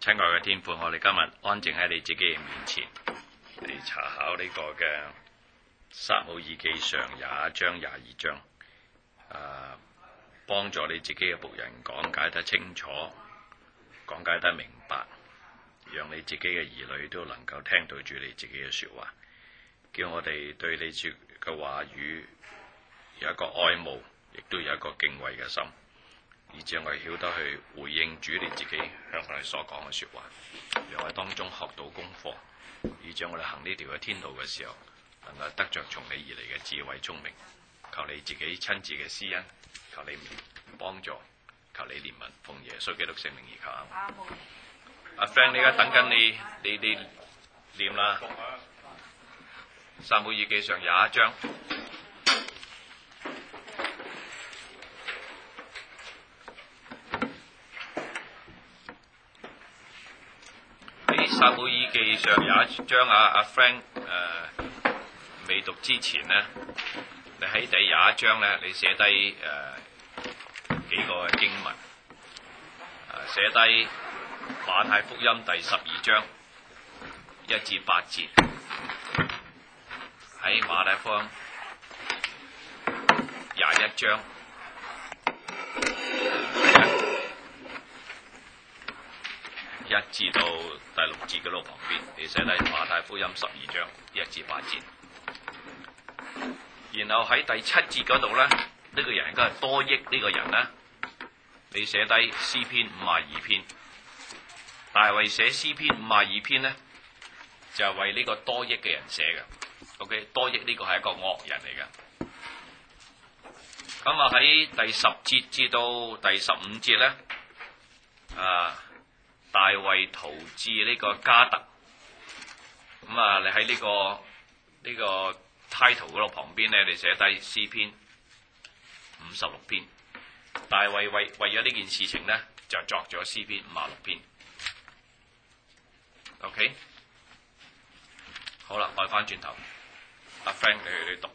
親愛嘅天父，我哋今日安靜喺你自己嘅面前嚟查考呢個嘅撒母耳記上21章、22章，幫助你自己嘅僕人講解得清楚，講解得明白，讓你自己嘅兒女都能夠聽到住你自己嘅說話，叫我哋對你主嘅話語有一個愛慕，亦都有一個敬畏嘅心，以致我哋曉得去回應主你自己向我哋所講嘅說話，讓我哋當中學到功課，以致我哋行呢條嘅天道嘅時候，能夠得着從你而嚟嘅智慧聰明。求你自己親自嘅施恩，求你幫助，求你憐憫，奉耶穌基督聖名而求。阿 Frank， 你而家等緊你念啦，撒母耳記上21章。撒母耳記上21章阿 Frank 未讀之前呢，你喺第21章呢，你寫低幾個經文，寫低馬太福音第12章1至8節，喺馬太福音21章1至到第6節嘅路旁邊，你寫低馬太福音12章1至8節。然後喺第7節嗰度咧，呢個人應該係多益呢個人咧，你寫低詩篇52篇。大衛寫詩篇52篇咧，就係為呢個多益嘅人寫嘅。OK， 多益呢個係一個惡人嚟嘅。咁啊喺第10節至到第15節咧，大衛逃至呢個迦特。咁啊，你喺呢個 title 嗰度旁邊咧，你寫低詩篇56篇。大衛為咗呢件事情咧，就作咗詩篇56篇。OK， 好啦，改翻轉頭，阿 Frank 你讀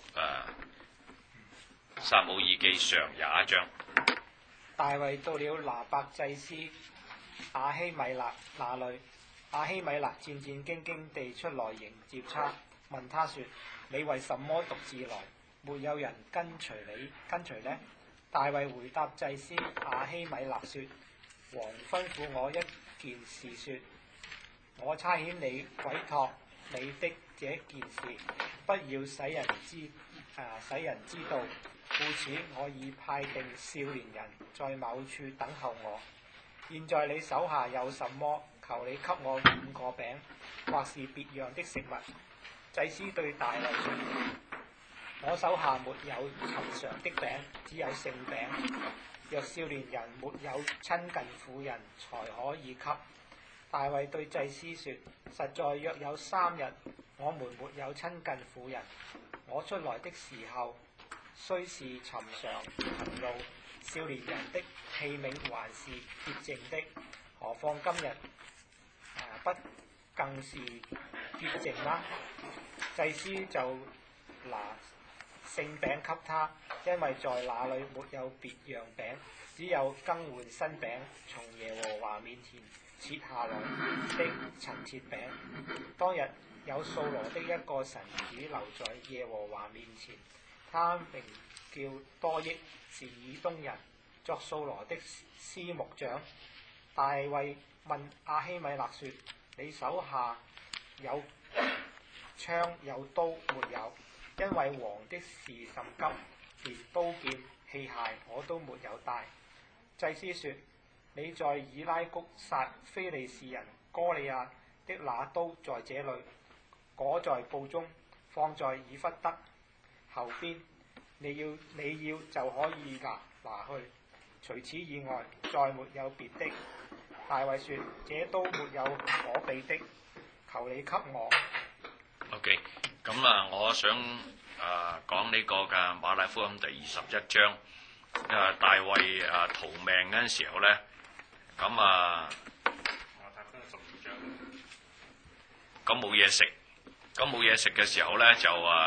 撒母耳記上21章。 大衛到了拿伯祭司亞希米勒那裏，亞希米勒戰戰兢兢地出來迎接他，問他說：你為什麼獨自來？沒有人跟隨呢？大衛回答祭司亞希米勒說：王吩咐我一件事說，我差遣你委託你的這件事，不要使人知道。故此我已派定少年人在某處等候我。現在你手下有什麼？求你給我5個餅，或是別樣的食物。祭司對大衛說：我手下沒有尋常的餅，只有聖餅。若少年人沒有親近婦人，才可以給。大衛對祭司說：實在約有3日，我們沒有親近婦人。我出來的時候，雖是尋常行路，少年人的器皿還是潔淨的，何況今日不更是潔淨嗎？祭司就拿聖餅給他，因為在那裏沒有別樣餅，只有更換新餅，從耶和華面前切下來的陳設餅。當日有掃羅的一個臣子留在耶和華面前，他名叫多益，是以東人，作掃羅的司牧長。大衛問亞希米勒說：你手下有槍有刀沒有？因為王的事甚急，連刀劍器械我都沒有帶。祭司說：你在以拉谷殺非利士人哥利亞的那刀在這裏，裹在布中，放在以弗得後邊。你要就可以拿去，除此以外再沒有別的。大衛說：這刀沒有可比的，求你給我。 OK， 咁我想講呢個嘅馬太福音第21章，大衛逃命嗰陣時候咧，咁馬太福音12章，咁冇嘢食嘅時候咧就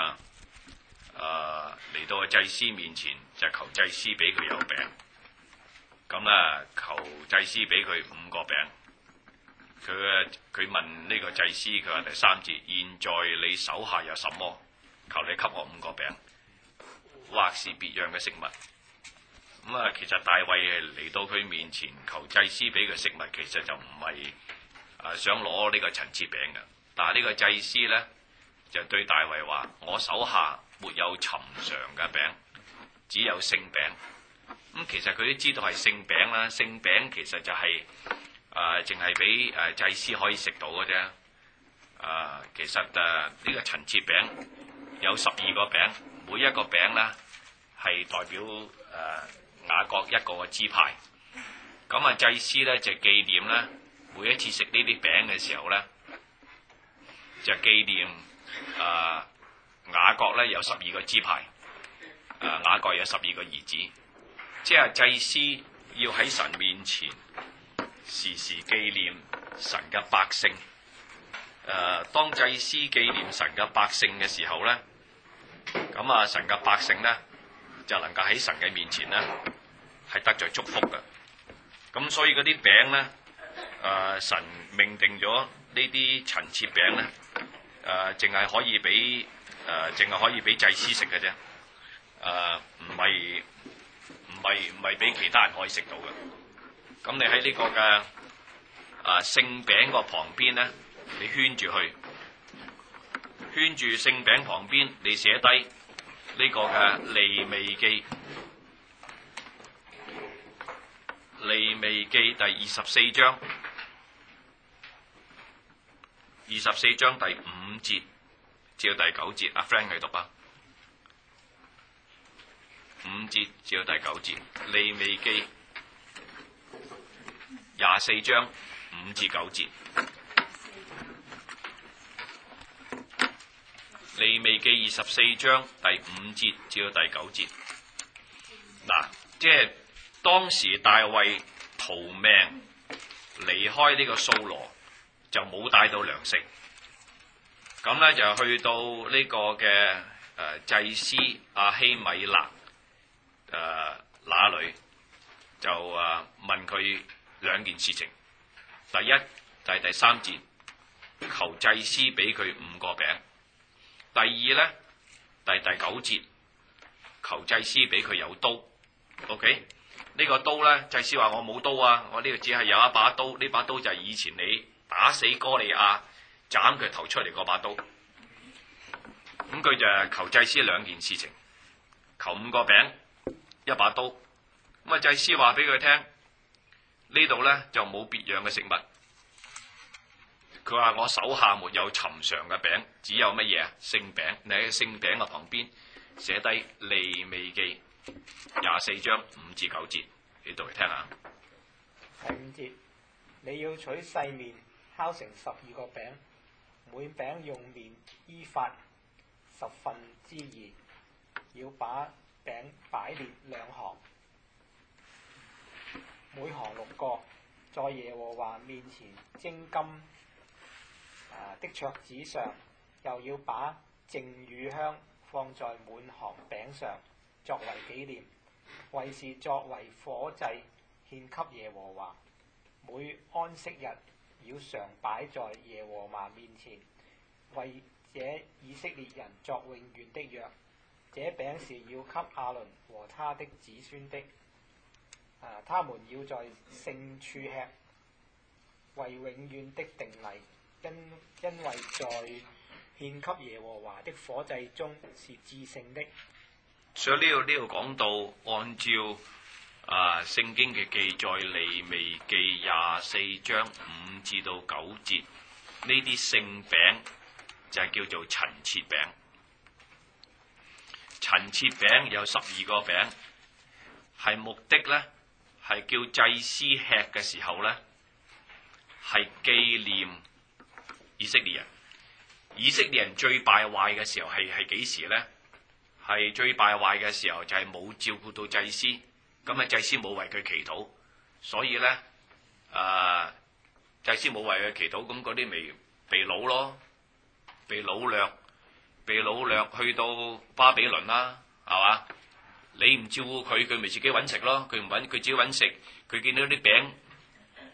嚟到祭司面前，就求祭司俾佢有餅。咁求祭司俾佢5個餅。 佢問呢個祭司，佢話第3節，現在你手下有什麼？求你給我5個餅，或是別樣嘅食物。咁啊，其實大衛嚟到佢面前求祭司俾佢食物，其實就唔係想攞呢個陳設餅嘅。但係呢個祭司呢，就對大衛話：我手下沒有尋常嘅餅，只有聖餅。咁其實佢都知道係聖餅啦，聖餅其實就係淨係俾祭司可以食到嘅啫。其實呢個陳設餅有12個餅，每一個餅呢係代表雅各一個支派。咁啊，祭司呢就紀念呢，每一次食呢啲餅嘅時候呢，就紀念雅各呢有12個支派，雅各有12個兒子，即係祭司要喺神面前時時紀念神嘅百姓。當祭司紀念神嘅百姓嘅時候呢，咁啊，神嘅百姓呢就能夠喺神嘅面前呢係得着祝福嘅。咁所以嗰啲餅呢，神命定咗呢啲陳設餅呢，淨係可以俾祭司食嘅啫，唔係俾其他人可以食到嘅。咁你喺呢個嘅聖餅個旁邊呢，你圈住佢，圈住聖餅旁邊，你寫低呢個嘅利未記，利未記第24章，24章第5節至到第9節，阿 Frank 去讀啊。5節至到第9節，利未記24章5至9節。利未記24章第5節至到第9節。嗱，即係當時大衛逃命離開呢個掃羅，就冇帶到糧食，咁咧就去到呢個嘅祭司亞希米勒那裏，就問佢2件事情。第一就係第3節，求祭司俾佢5個餅。第二咧，第9節，求祭司俾佢有刀。OK， 呢個刀咧，祭司話我冇刀啊，我呢度只係有一把刀，呢把刀就係以前你打死哥利亞斬佢頭出嚟嗰把刀。咁佢就求祭司2件事情，求5個餅，一把刀。咁啊，祭司話俾佢聽，呢度咧就冇別樣嘅食物。佢話我手下沒有尋常嘅餅，只有乜嘢啊？聖餅。你喺聖餅嘅旁邊寫低利未記24章5至9節，你讀嚟聽下。 第5節，你要取細麵烤成12個餅，每餅用麵依法2/10，要把餅擺列2行，每行6個，在耶和華面前精金的桌子上，又要把淨乳香放在滿行餅上，作為紀念，為是作為火祭獻給耶和華。每安息日要常擺在耶和華面前，為這以色列人作永遠的約。這餅是要給亞倫和他的子孫的，他們要在聖處吃，為永遠的定例。因為在獻給耶和華的火祭中是至聖的。 所以呢度講到，按照聖經嘅記載，利未記24章5至到9節，呢啲聖餅就係叫做陳設餅。陳設餅有12個餅，係目的咧，係叫祭司吃嘅時候咧，係紀念以色列人。以色列人最敗壞嘅時候係幾時咧？係最敗壞嘅時候就係冇照顧到祭司，咁啊祭司冇為佢祈禱，所以咧祭司冇為佢祈禱，咁嗰啲咪被擄咯，被擄掠去到巴比倫啦，係嘛？你唔照顧佢，佢咪自己揾食咯，佢唔揾佢自己揾食，佢見到啲餅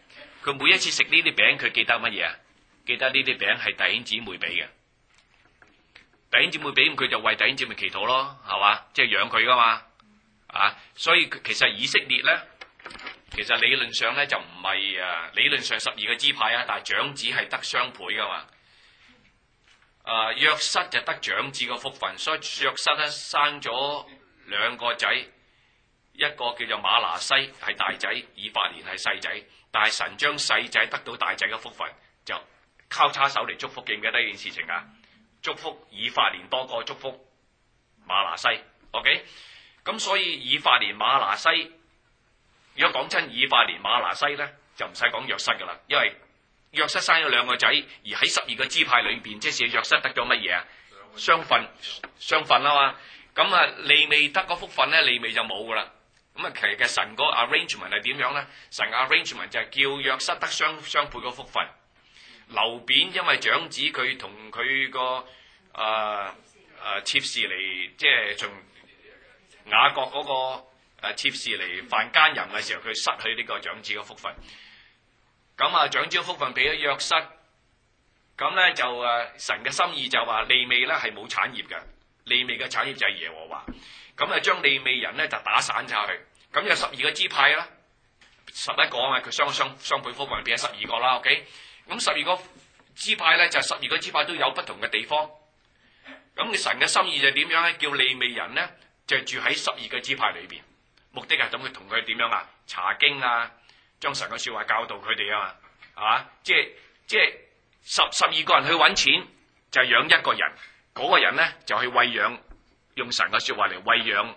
佢每一次食呢啲餅，佢記得乜嘢啊？記得呢啲餅係弟兄姊妹俾嘅，弟兄姊妹俾咁佢就為弟兄姊妹祈禱咯，係嘛？即係養佢噶嘛，啊！所以其實以色列咧，其實理論上咧就唔係理論上12個支派啊，但係長子係得雙倍噶嘛。約瑟就得長子個福分，所以約瑟咧生咗2個仔，一個叫做馬拿西係大仔，以法蓮係細仔，但係神將細仔得到大仔嘅福分，就交叉手嚟祝福，記唔記得呢件事情啊？祝福以法蓮多過祝福馬拿西 ，OK？ 咁所以以法蓮馬拿西，如果講親以法蓮馬拿西咧，就唔使講約瑟噶啦，因為約瑟生咗2個仔，而喺12個支派裏邊，即係約瑟得咗乜嘢啊？雙份啊嘛。咁啊，利未得嗰福分咧，利未就冇噶啦。咁啊，其實神個 arrangement 係點樣咧？神 arrangement 就係叫約瑟得雙倍個福分。流便因為長子佢同佢個妾侍嚟，即係從雅各嗰個妾侍嚟犯奸淫嘅時候，佢失去呢個長子嘅福分。咁啊，長子嘅福分俾咗約瑟，咁咧就神嘅心意就話利未咧係冇產業嘅，利未嘅產業就係耶和華。咁啊，將利未人咧就打散晒去。咁有12個支派啦，11個啊嘛，佢雙倍福分變咗12個啦。OK， 咁12個支派咧就12個支派都有不同嘅地方。咁神嘅心意就點樣咧？叫利未人咧就住喺12個支派裏邊，目的係等佢同佢點樣啊？查經啊！將神嘅說話教導佢哋啊嘛，係嘛？即係12個人去揾錢，就養一個人，嗰個人咧就去餵養，用神嘅說話嚟餵養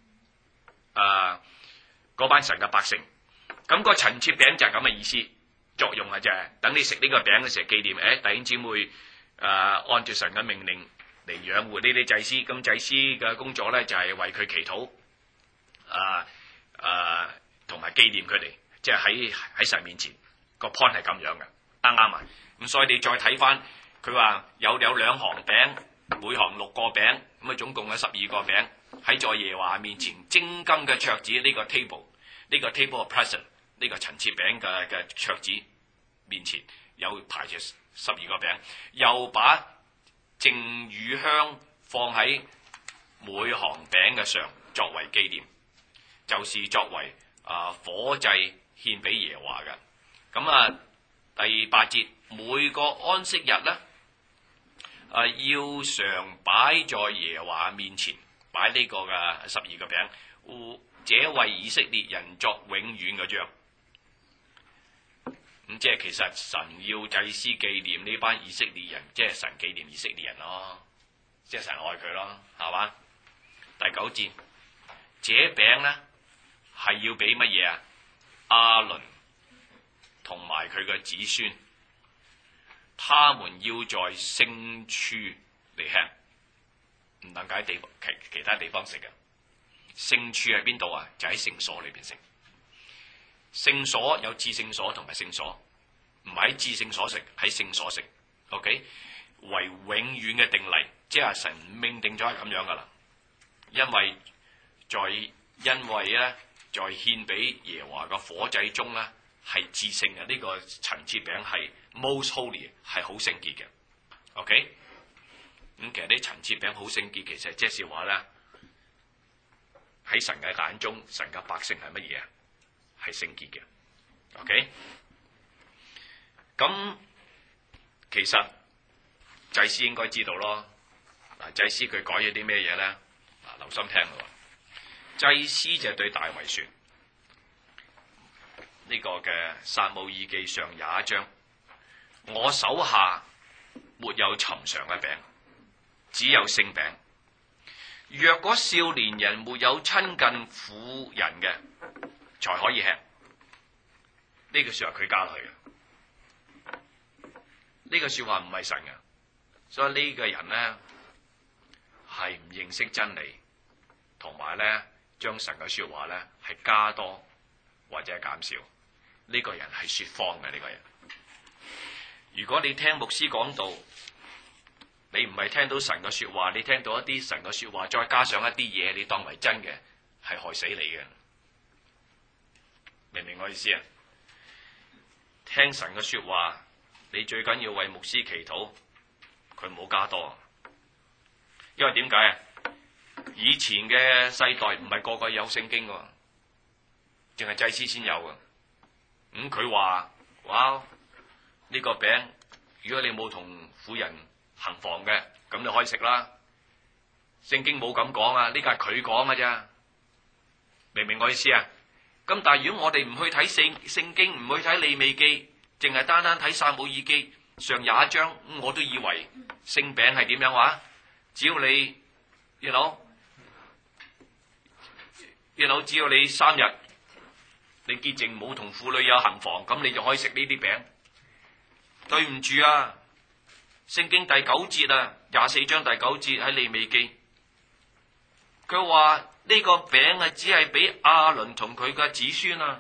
嗰班神嘅百姓。咁個陳設餅就係咁嘅意思，作用啊就係等你食呢個餅嘅時候紀念，弟兄姊妹按照神嘅命令嚟養活呢啲祭司。咁祭司嘅工作咧就係為佢祈禱，同埋紀念佢哋。即係喺神面前個 point 係咁樣嘅，啱啱啊？咁所以你再睇翻佢話有2行餅，每行6個餅，咁啊總共有12個餅喺在耶和華面前精金嘅桌子呢個 table， 呢個 table of present 呢個陳設餅嘅桌子面前有排住12個餅，又把淨乳香放喺每行餅嘅上作為紀念，就是作為火祭。獻俾耶和華嘅。咁啊，第8節，每個安息日咧，要常擺在耶和華面前，擺呢個嘅12個餅，這為以色列人作永遠嘅約。咁即係其實神要祭司紀念呢班以色列人，即係神紀念以色列人咯，即係神愛佢咯，係嘛？第9節，這餅咧係要俾乜嘢啊？亞倫同埋佢嘅子孫，他們要在聖處嚟吃，唔能夠喺其他地方食嘅。聖處喺邊度啊？就喺聖所裏邊食。聖所有至聖所同埋聖所，唔係喺至聖所食，喺聖所食。OK， 為永遠嘅定例，即係神命定咗係咁樣噶啦。因為咧。在獻俾耶和華嘅火祭中咧，係至聖嘅，呢個陳設餅係 most holy， 係好聖潔嘅。OK， 咁其實啲陳設餅好聖潔，其實即係話咧，喺神嘅眼中，神嘅百姓係乜嘢啊？係聖潔嘅。OK， 咁其實祭司應該知道咯。嗱，祭司佢改咗啲咩嘢咧？嗱，留心聽咯。祭司就對大衛說：呢個嘅撒母耳記上21章，我手下沒有尋常嘅餅，只有聖餅。若果少年人沒有親近婦人嘅，才可以吃。呢句說話佢加落去嘅，呢句說話唔係神嘅，所以呢個人咧係唔認識真理，同埋咧。將神嘅說話咧係加多或者係減少，呢個人係說謊嘅呢個人。如果你聽牧師講道，你唔係聽到神嘅說話，你聽到一啲神嘅說話，再加上一啲嘢，你當為真嘅，係害死你嘅。明唔明我意思啊？ 聽神嘅說話，你最緊要為牧師祈禱，佢唔好加多。因為點解啊？以前嘅世代唔係個個有聖經㗎，淨係祭司先有㗎。咁佢話：哇，呢個餅，如果你冇同婦人行房嘅，咁你可以食啦。聖經冇咁講啊，呢個係佢講㗎咋，明唔明我意思啊？咁但係如果我哋唔去睇聖經，唔去睇利未記，淨係單單睇撒母耳記上21章，我都以為聖餅係點樣話？只要你只要你3日你潔淨冇同婦女有行房，咁你就可以食呢啲餅。對唔住啊，聖經第9節啊，24章第9節喺利未記，佢話呢個餅啊，只係俾亞倫同佢嘅子孫啊，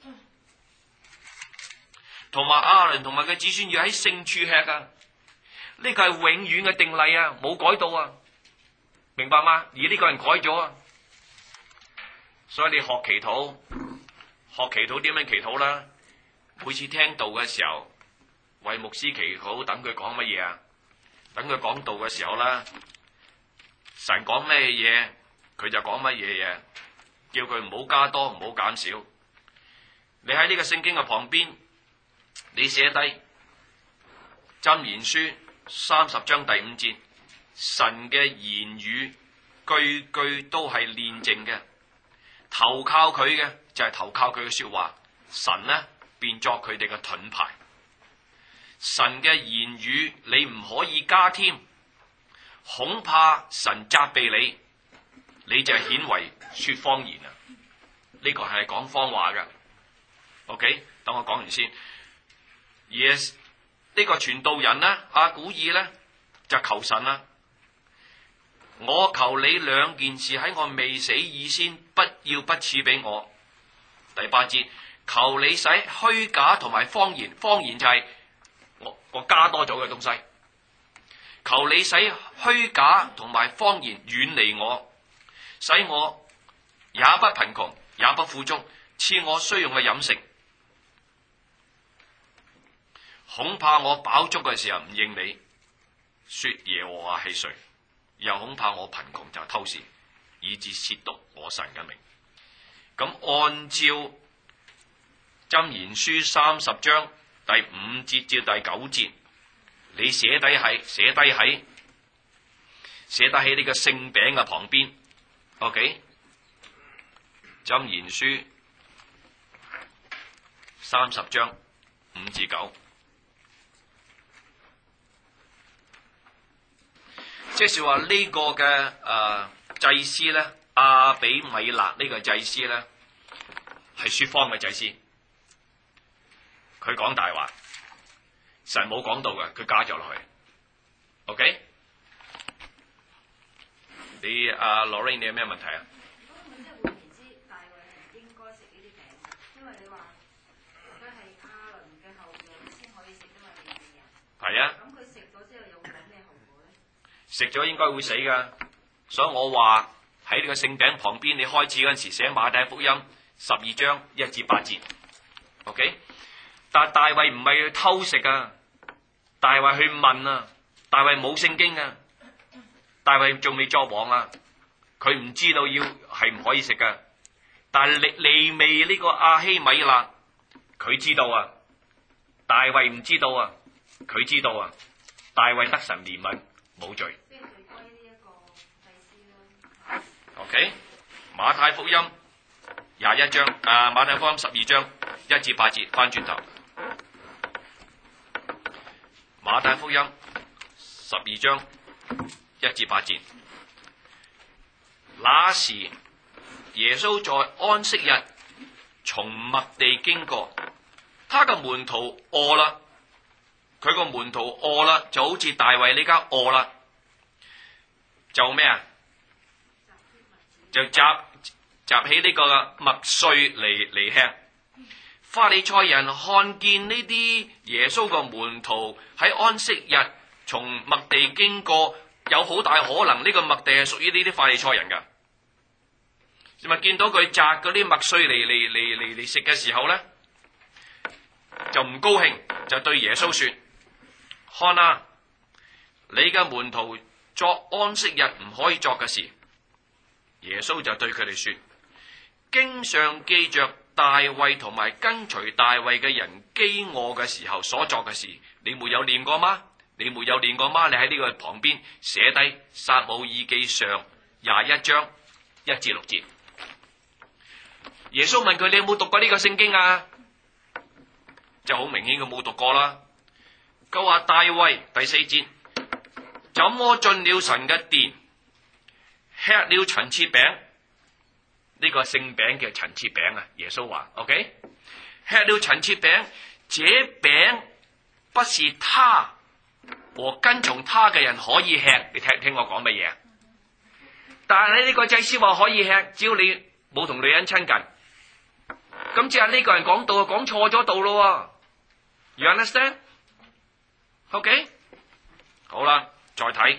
同埋亞倫同埋佢子孫要喺聖處吃啊。呢個係永遠嘅定例啊，冇改到啊，明白嗎？而呢個人改咗啊，所以你學祈禱點樣祈禱啦？每次聽道嘅時候，為牧師祈禱，等佢講乜嘢啊？等佢講道嘅時候啦，神講咩嘢，佢就講乜嘢嘢，叫佢唔好加多，唔好減少。你喺呢個聖經嘅旁邊，你寫低箴言書30章第5節，神嘅言語句句都係煉淨嘅，投靠佢嘅就係投靠佢嘅說話，神呢變作佢哋嘅盾牌。神嘅言語你唔可以加添，恐怕神責備你，你就係顯為說謊言啊！呢個係講謊話嘅。OK， 等我講完先。Yes， 呢個傳道人呢，阿古爾呢，就求神啦，我求你2件事喺我未死以先，不要不賜俾我。第8節，求你使虛假同埋謊言，謊言就係我加多咗嘅東西。求你使虛假同埋謊言遠離我，使我也不貧窮，也不富足，賜我需用嘅飲食。恐怕我飽足嘅時候唔認你，說耶和華係誰？又恐怕我貧窮就偷竊，以致褻瀆我神嘅名。咁按照箴言書30章第5節至第9節，你寫低喺呢個聖餅嘅旁邊。OK， 箴言書30章5至9，即係話呢個嘅祭司咧，亞比米勒呢個祭司咧係說謊嘅祭司，佢講大話，神冇講到嘅，佢加咗落去。OK， 你Lorraine 你有咩問題啊？ 即係換言之，大衛係唔應該食呢啲餅，因為你話佢係亞倫嘅後裔先可以食，因為利未人。 係啊。 咁佢食咗之後有冇咩後果咧？ 食咗應該會死噶，所以我話喺呢個聖餅旁邊，你開始嗰陣時寫馬太福音12章1至8節。OK， 但係大衛唔係去偷食啊，大衛去問啊，大衛冇聖經啊，大衛仲未作王啊，佢唔知道要係唔可以食噶。但係利未呢個亞希米勒，佢知道啊，大衛唔知道啊，佢知道啊，大衛得神憐憫，冇罪。 邊個最歸呢一個祭司咧 OK， 馬太福音21章，馬太福音12章1至8節，翻轉頭。馬太福音12章1至8節，那時耶穌在安息日從麥地經過，他嘅門徒餓啦，佢個門徒餓啦，就好似大衛呢家餓啦，就咩啊？就集起呢個麥穗嚟吃。法利賽人看見呢啲耶穌個門徒喺安息日從麥地經過，有好大可能呢個麥地係屬於呢啲法利賽人噶。咪見到佢摘嗰啲麥穗嚟食嘅時候咧， 就唔高興，就對耶穌說：看啊，你嘅門徒作安息日唔可以作嘅事。耶穌就對佢哋說：經上記着大衛同埋跟隨大衛嘅人飢餓嘅時候所作嘅事，你沒有念過嗎？你沒有念過嗎？你喺呢個旁邊寫低撒母耳記上21章1至6節。耶穌問佢：你有冇讀過呢個聖經啊？就好明顯佢冇讀過啦。佢話大衛第4節，怎麼進了神嘅殿，吃了陳設餅？呢個聖餅叫陳設餅啊！耶穌話 ：OK， 吃了陳設餅，這餅不是他和跟從他嘅人可以吃。你聽我講乜嘢？但係呢個祭司話可以吃，只要你冇同女人親近。咁即係呢個人講道講錯咗道咯。You understand？ OK， 好啦，再睇。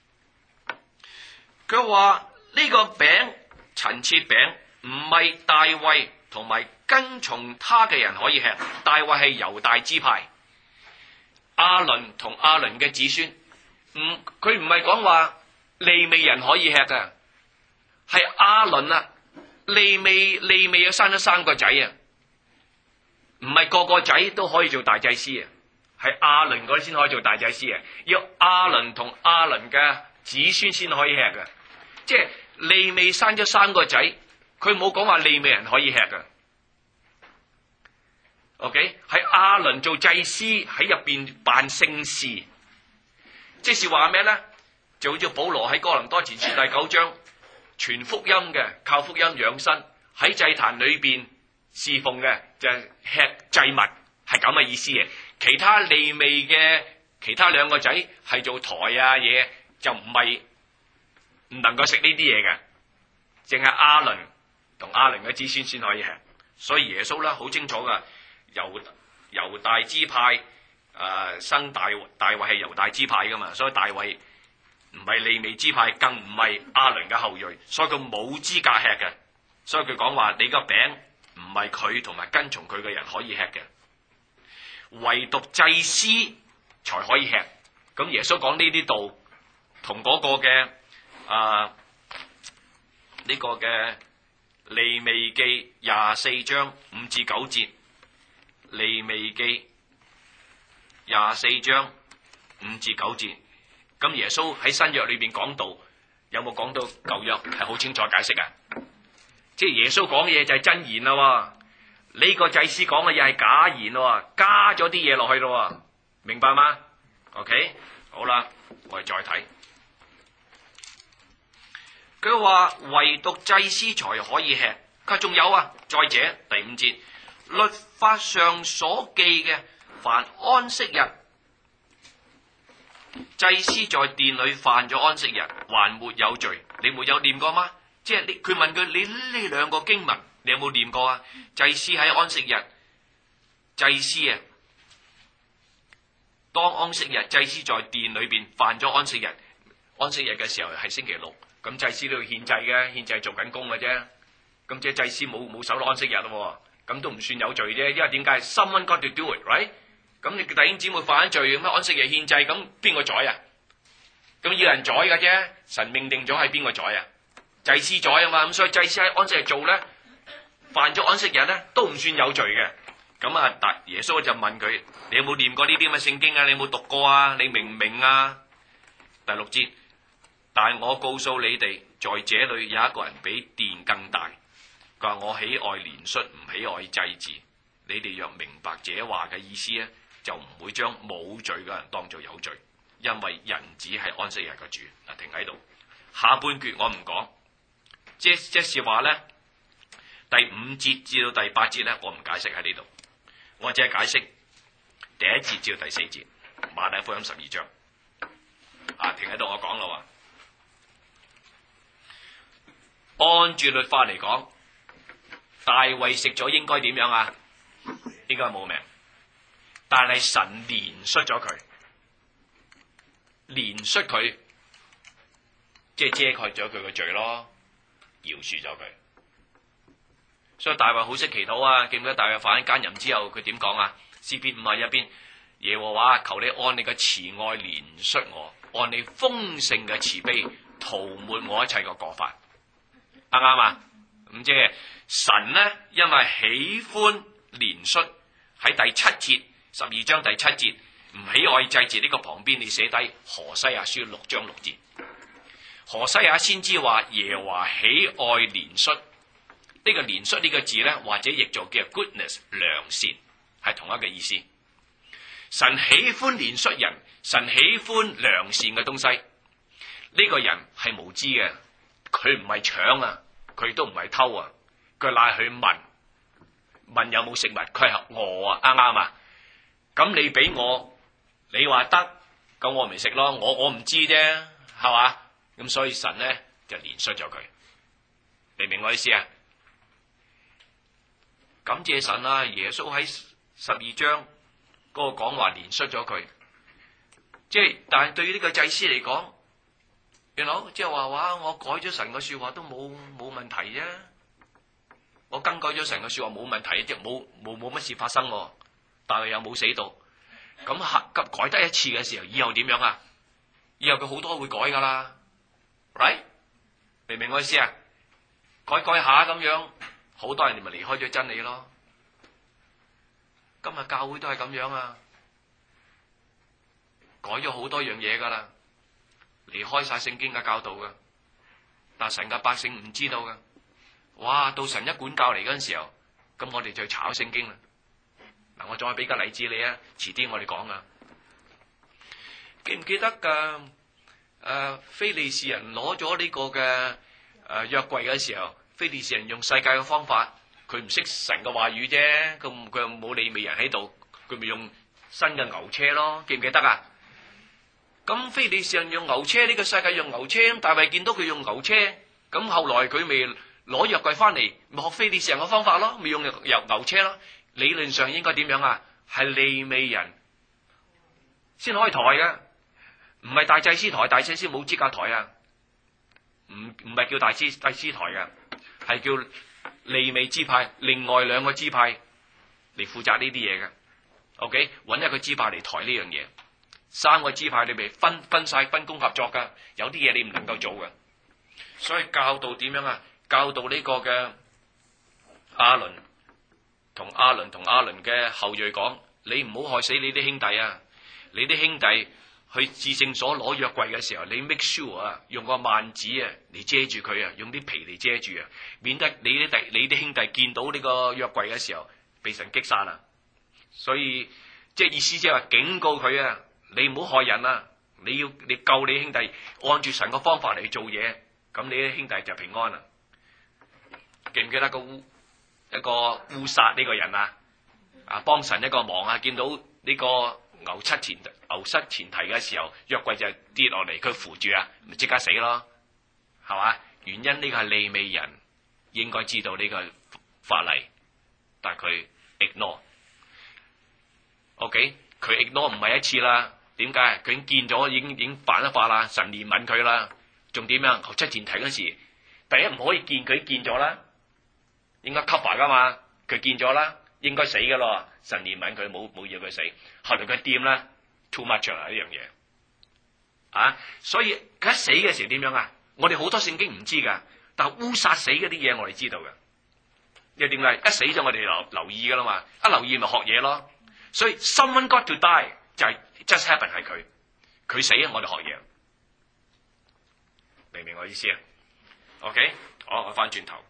佢話呢個餅陳設餅唔係大衛同埋跟從他嘅人可以吃。大衛係猶大支派，亞倫同亞倫嘅子孫。佢唔係講話利未人可以吃嘅，係亞倫啊。利未啊，生咗3個仔啊，唔係個個仔都可以做大祭司啊，係亞倫嗰啲先可以做大祭司啊，要亞倫同亞倫嘅子孫先可以吃嘅，即係利未生咗3個仔，佢冇講話利未人可以吃嘅。OK， 係亞倫做祭司喺入邊辦聖事，即是話咩咧？就好似保羅喺哥林多前書第9章。傳福音嘅，靠福音養生，喺祭壇裏邊侍奉嘅就係吃祭物，係咁嘅意思嘅。其他利未嘅其他2個仔係做台啊嘢，就唔能夠食呢啲嘢嘅，淨係亞倫同亞倫嘅子孫先可以吃。所以耶穌咧好清楚噶，猶大支派生大衛係猶大支派噶嘛，所以大衛唔係利未支派，更唔係亞倫嘅後裔，所以佢冇資格吃嘅。所以佢講話：你個餅唔係佢同埋跟從佢嘅人可以吃嘅，唯獨祭司才可以吃。咁耶穌講呢啲道，同嗰個嘅呢個嘅利未記24章5至9節，利未記24章5至9節。咁耶穌喺新約裏邊講道，有冇講到舊約係好清楚解釋啊？即係耶穌講嘅嘢就係真言啦，呢個祭司講嘅嘢係假言咯，加咗啲嘢落去咯，明白嗎 ？OK， 好啦，我哋再睇。佢話唯獨祭司才可以吃，佢仲有啊，再者第5節，律法上所記嘅，凡安息日，祭司在殿裏犯咗安息日，還沒有罪。你沒有念過嗎？即係佢問佢：你呢2個經文，你有冇念過啊？祭司喺安息日，祭司啊，當安息日，祭司在殿裏邊犯咗安息日。安息日嘅時候係星期6，咁祭司都要獻祭嘅，獻祭做緊工嘅啫。咁即係祭司冇守到安息日咯，咁都唔算有罪啫。因為點解 ？Someone got to do it, right？咁你弟兄姊妹犯咗罪，咁安息日獻祭，咁邊個宰啊？咁要人宰嘅啫，神命定咗係邊個宰啊？祭司宰啊嘛，咁所以祭司喺安息日做咧，犯咗安息日咧，都唔算有罪嘅。咁啊，耶穌就問佢：你有冇念過呢啲咁嘅聖經啊？你有冇讀過啊？你明唔明啊？第6節，但我告訴你哋，在這裏有一個人比殿更大。佢話：我喜愛憐恤，唔喜愛祭祀。你哋若明白這話嘅意思咧，就唔會將冇罪嘅人當作有罪，因為人子係安息日嘅主。嗱，停喺度，下半句我唔講，即是話咧，第5節至到第8節咧，我唔解釋喺呢度，我只係解釋第1節至到第4節，馬太福音12章。停喺度，我講啦喎，按住律法嚟講，大衛食咗應該點樣啊？應該冇命，但係神憐恤咗佢，憐恤佢，即係遮蓋咗佢嘅罪咯，饒恕咗佢。所以大衛好識祈禱啊！記唔記得大衛犯奸淫之後，佢點講啊？ 詩篇51篇，耶和華求你按你嘅慈愛憐恤我，按你豐盛嘅慈悲塗抹我一切嘅過犯。啱唔啱啊？咁即係神呢，因為喜歡憐恤，喺第7節12章第7節唔喜愛祭祀呢個旁邊，你寫低何西阿書6章6節。何西阿先知話耶和華喜愛憐恤，呢個憐恤呢個字呢，或者譯做叫 goodness 良善，係同一個意思。神喜歡憐恤人，神喜歡良善嘅東西。呢個人係無知嘅，佢唔係搶啊，佢都唔係偷啊，佢賴去問有冇食物，佢係餓啊，啱唔啱啊？咁你俾我，你話得，咁我咪食咯，我唔知啫，係嘛？咁所以神咧就憐恤咗佢，你明我意思啊？感謝神啊！耶穌喺12章嗰個講話憐恤咗佢，即係但係對於呢個祭司嚟講，即係話我改咗神嘅說話都冇問題啫，我更改咗神嘅說話冇問題，即係冇乜事發生，但係又冇死到，咁改得一次嘅時候，以後點樣啊？以後佢好多會改噶啦。right？ 明唔明我意思啊？改下咁樣，好多人哋咪離開咗真理咯。今日教會都係咁樣啊，改咗好多樣嘢噶啦，離開晒聖經嘅教導噶，但神嘅百姓唔知道噶。哇！到神一管教嚟嗰陣時候，咁我哋就炒聖經啦。嗱，我再俾個例子你啊，遲啲我哋講啊。記唔記得噶？非利士人攞咗呢個嘅約櫃嘅時候，非利士人用世界嘅方法，佢唔識神嘅話語啫，佢又冇利未人喺度，佢咪用新嘅牛車咯，記唔記得啊？咁非利士人用牛車，呢個世界用牛車，大衛見到佢用牛車，咁後來佢咪攞約櫃翻嚟，咪學非利士人嘅方法咯，咪用牛車咯。理論上應該點樣啊？係利未人先開台嘅。唔係大祭司台，大祭司冇資格台啊！唔係叫大祭司台嘅，係叫利未支派，另外2個支派嚟負責呢啲嘢嘅。OK， 揾一個支派嚟台呢樣嘢，3個支派你咪分晒分工合作噶，有啲嘢你唔能夠做嘅。所以教導點樣啊？教導呢個嘅亞倫同亞倫嘅後裔講，你唔好害死你啲兄弟啊！你啲兄弟去至聖所攞約櫃嘅時候，你 make sure 啊，用個幔子啊嚟遮住佢啊，用啲皮嚟遮住啊，免得你啲兄弟見到呢個約櫃嘅時候被神擊殺啦。所以即係意思即係話警告佢啊，你唔好害人啊，你救你兄弟，按住神嘅方法嚟做嘢，咁你啲兄弟就平安啦。記唔記得一個烏撒呢個人啊？幫神一個忙啊，見到呢個牛失前蹄嘅時候，約櫃就跌落嚟，佢扶住啊，咪即刻死咯，係嘛？原因呢個係利未人應該知道呢個法例，但係佢 ignore。OK， 佢 ignore 唔係一次啦，點解？佢已經見咗，已經犯咗法啦，神憐憫佢啦，仲點樣？牛失前蹄嗰時，第一唔可以見，佢見咗啦，應該 cover 噶嘛，佢見咗啦。應該死噶咯，神憐憫佢，冇要佢死。後來佢掂啦 ，too much 啦呢樣嘢，啊！所以佢一死嘅時候點樣啊？我哋好多聖經唔知噶，但係烏撒死嗰啲嘢我哋知道嘅。因為點解？一死咗我哋留意噶啦嘛，一留意咪學嘢咯。所以 someone got to die 就係 just happen 係佢死我哋學嘢，明唔明我意思啊 ？OK， 好，我翻轉頭，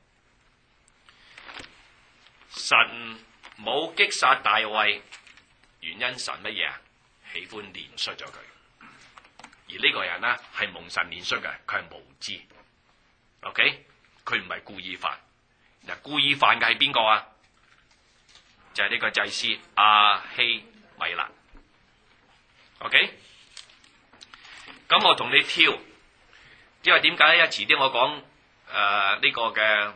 神冇擊殺大衛，原因神乜嘢啊？喜歡憐恤咗佢，而呢個人呢係蒙神憐恤嘅，佢係無知。OK， 佢唔係故意犯。嗱，故意犯嘅係邊個啊？就係呢個祭司亞希米勒。OK， 咁我同你挑，因為點解咧？遲啲我講呢個嘅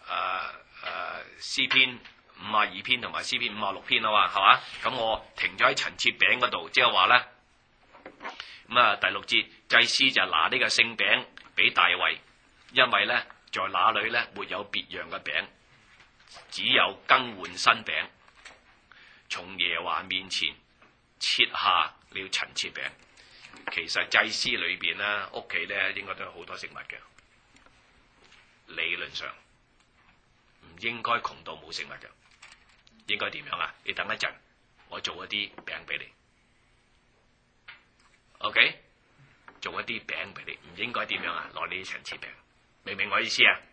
詩篇52篇同埋詩篇56篇啊嘛，係嘛？咁我停咗喺陳設餅嗰度，即係話咧，咁啊第6節，祭司就拿呢個聖餅俾大衛，因為咧在那裏咧沒有別樣嘅餅，只有更換新餅。 從耶和華面前切下了陳設餅。其實祭司裏邊咧，屋企咧應該都有好多食物嘅。理論上唔應該窮到冇食物嘅，應該點樣啊？你等一陣，我做一啲餅俾你。OK， 做一啲餅俾你，唔應該點樣啊？攞呢啲陳設餅，明唔明我意思啊？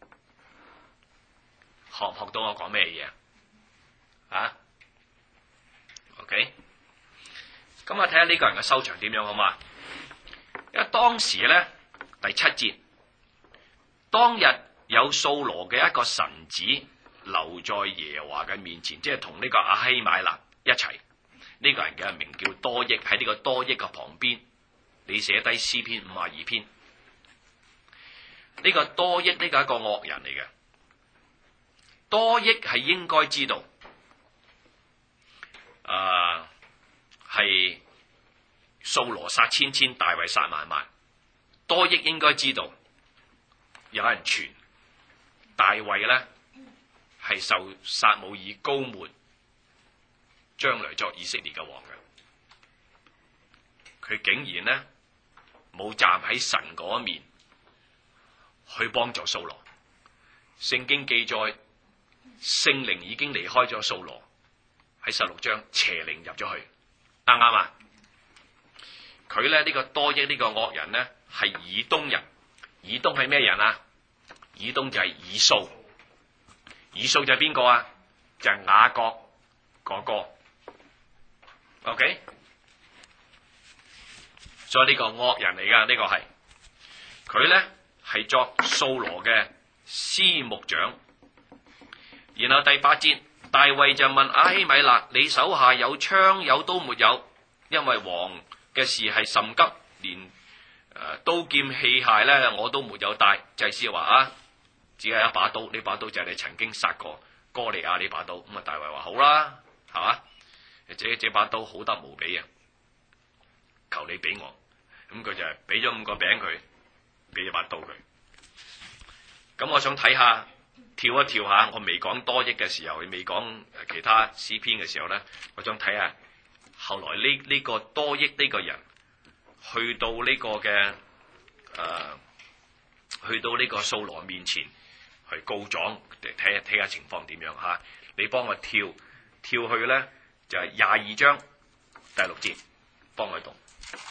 學唔學到我講咩嘢啊？OK， 咁啊睇下呢個人嘅收場點樣好嘛？因為當時咧第7節，當日有掃羅嘅一個臣子留在耶和華嘅面前，即係同呢個亞希買勒一齊。呢個人嘅名叫多益，喺呢個多益嘅旁邊，你寫低詩篇52篇。呢個多益呢個係一個惡人嚟嘅。多益係應該知道，係掃羅殺千千，大衛殺萬萬。多益應該知道，有人傳大衛咧係受撒母耳膏抹，將來作以色列嘅王嘅。佢竟然咧冇站喺神嗰一面去幫助掃羅。聖經記載，聖靈已經離開咗掃羅，喺16章邪靈入咗去，啱唔啱啊？佢咧呢個多益呢個惡人咧係以東人。以東係咩人啊？以東就係以掃。以掃就係邊個啊？就係雅各哥哥。OK， 所以呢個惡人嚟噶，呢個係佢咧係作掃羅嘅司牧長。然後第8節，大衛就問亞希米勒：你手下有槍有刀沒有？因為王嘅事係甚急，連刀劍器械咧我都沒有帶。祭司話啊，只係一把刀，呢把刀就係你曾經殺過哥利亞呢把刀。咁啊，大衛話好啦，係嘛？這把刀好得無比啊！求你俾我。咁佢就係俾咗5個餅佢，俾咗把刀佢。咁我想睇下，跳一跳下，我未講多益嘅時候，未講其他詩篇嘅時候咧，我想睇下後來呢個多益呢個人去到呢個嘅去到呢個掃羅面前去告狀，睇下情況點樣嚇。你幫我跳去咧，就係22章第6節，幫佢讀。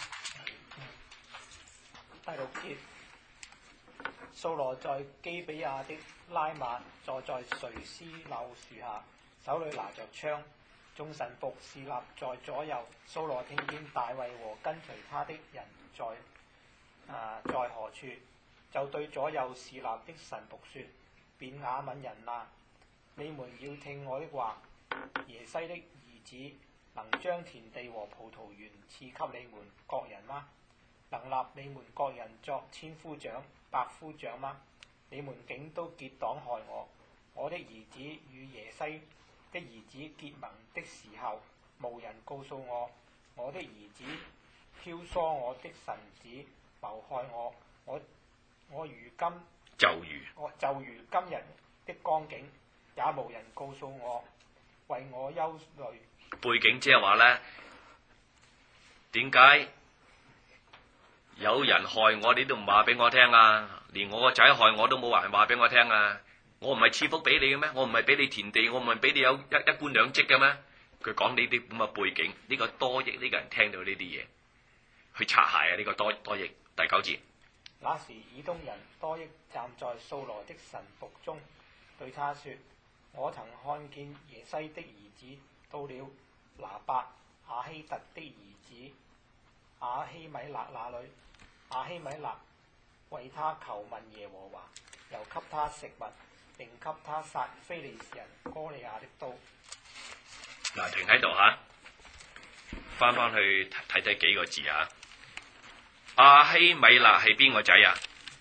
第6節，掃羅在基比亞的拉馬坐在垂絲柳樹下，手裏拿着槍，眾臣僕侍立在左右。掃羅聽見大衛和跟隨他的人在何處，就對左右侍立的臣僕說：便雅憫人啊，你們要聽我的話。耶西的兒子能將田地和葡萄園賜給你們各人嗎？能立你們各人作千夫長、百夫長嗎？你們竟都結黨害我。我的兒子與耶西的兒子結盟的時候，無人告訴我。我的兒子挑唆我的臣子謀害我。我如今就如今日的光景，也無人告訴我，為我憂慮。 背景即係話咧，點解有人害我，你都唔話俾我聽啊？連我個仔害我都冇人話俾我聽啊！我唔係賜福俾你嘅咩？我唔係俾你田地，我唔係俾你有一官兩職嘅咩？佢講呢啲咁嘅背景，呢個多益呢個人聽到呢啲嘢，去擦鞋啊！呢個多益第9節。 那時以東人多益站在掃羅的臣僕中，對他說：我曾看見耶西的兒子到了拿伯亞希特的兒子亞希米勒那裏。亞希米勒為他求問耶和華，又給他食物，並給他殺非利士人哥利亞的刀。 嗱，停喺度嚇，翻去睇幾個字嚇。亞希米勒係邊個仔啊？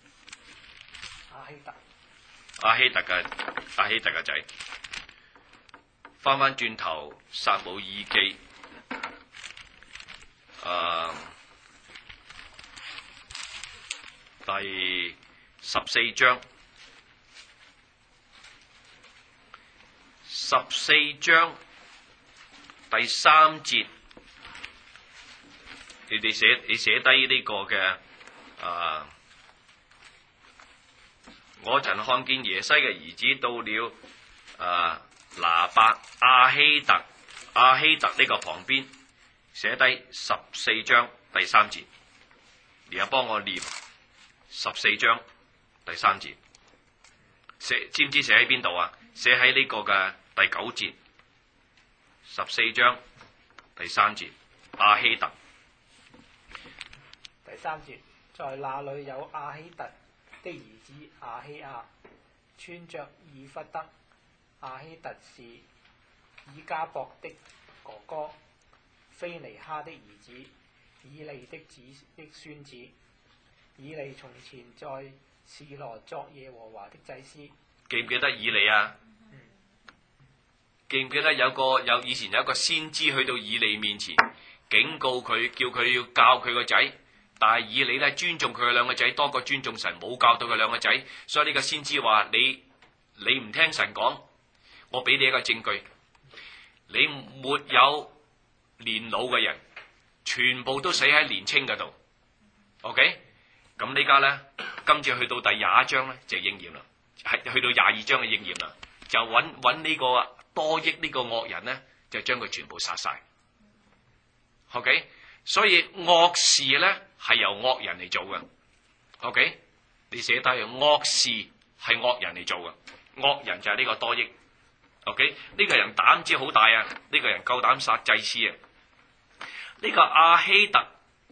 亞希特嘅仔。翻轉頭，撒母耳記，第14章，14章第3節，你寫低呢個嘅我曾看見耶西嘅兒子到了拿伯亞希特呢個旁邊，寫低14章第3節，然後幫我念14章第3節，知唔知寫喺邊度啊？寫喺呢個嘅第9節，14章第3節，亞希特。 第3節，在那裏有亞希特的兒子亞希亞，穿着以弗得。亞希特是以加博的哥哥，菲尼哈的兒子，以利的孫子。以利從前在示羅作耶和華的祭司。 記唔記得以利啊？記唔記得以前有一個先知去到以利面前警告佢，叫佢要教佢個仔，但係以利咧尊重佢嘅兩個仔多過尊重神，冇教到佢兩個仔，所以呢個先知話你唔聽神講，我俾你一個證據，你沒有年老嘅人，全部都死喺年青嗰度。OK， 咁呢家咧，今次去到第21章咧就應驗啦，係去到22章嘅應驗啦，就揾呢個多益呢個惡人咧，就將佢全部殺晒。OK， 所以惡事咧係由惡人嚟做嘅。OK， 你寫低惡事係惡人嚟做嘅，惡人就係呢個多益。OK， 呢個人膽子好大啊！呢個人夠膽殺祭司啊！呢個亞希特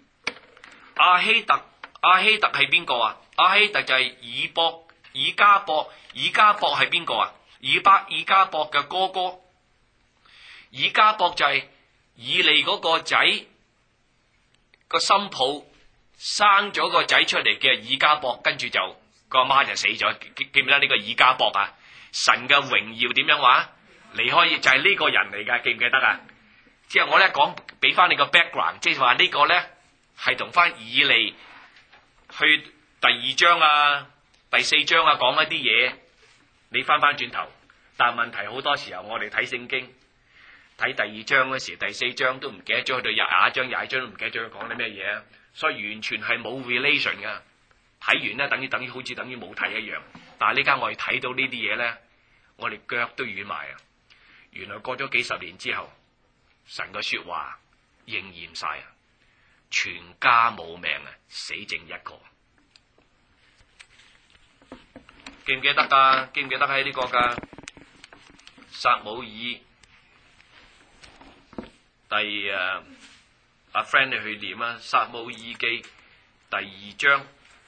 係邊個啊？亞希特就係以加博係邊個啊？以加博嘅哥哥，以加博就係以利嗰個仔個新抱生咗個仔出嚟嘅以加博，跟住就個阿媽就死咗。記唔記得呢個以加博啊？神嘅榮耀點樣話？離開就係呢個人嚟噶，記唔記得啊？之後我咧講俾翻你個 background， 即係話呢個咧係同翻以利去第2章啊、第4章啊講一啲嘢，你翻轉頭。但係問題好多時候我哋睇聖經睇第2章嗰時，第4章都唔記得咗，去到21章都唔記得咗佢講啲咩嘢啊，所以完全係冇 relation 噶。睇完咧等於好似等於冇睇一樣。但係呢家我哋睇到呢啲嘢咧，我哋腳都軟埋啊！原來過咗幾十年之後，神嘅說話應驗晒啊！全家冇命啊，死剩一個。記唔記得噶？記唔記得喺呢個噶撒母耳阿 friend 你去念啊，撒母耳記第2章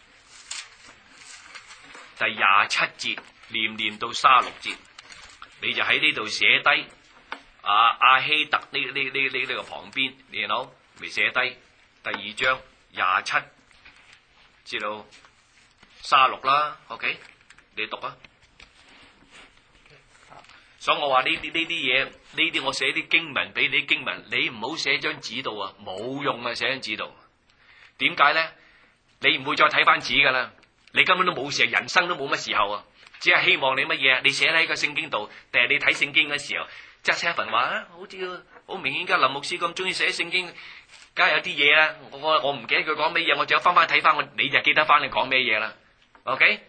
第27節念到36節，你就喺呢度寫低亞希特呢個旁邊，你好未寫低第2章27至到36啦。OK， 你讀啊。所以我話呢啲嘢，呢啲我寫啲經文俾你，經文你唔好寫張紙度啊，冇用啊，寫張紙度。點解咧？你唔會再睇翻紙噶啦，你根本都冇時，人生都冇乜時候啊。只係希望你乜嘢？你寫喺個聖經度，定係你睇聖經嘅時候，即係寫一份話啊，好似好明顯，而家林牧師咁中意寫聖經，梗係有啲嘢啦。我唔記得佢講咩嘢，我只有翻睇翻，你就記得翻你講咩嘢啦。OK，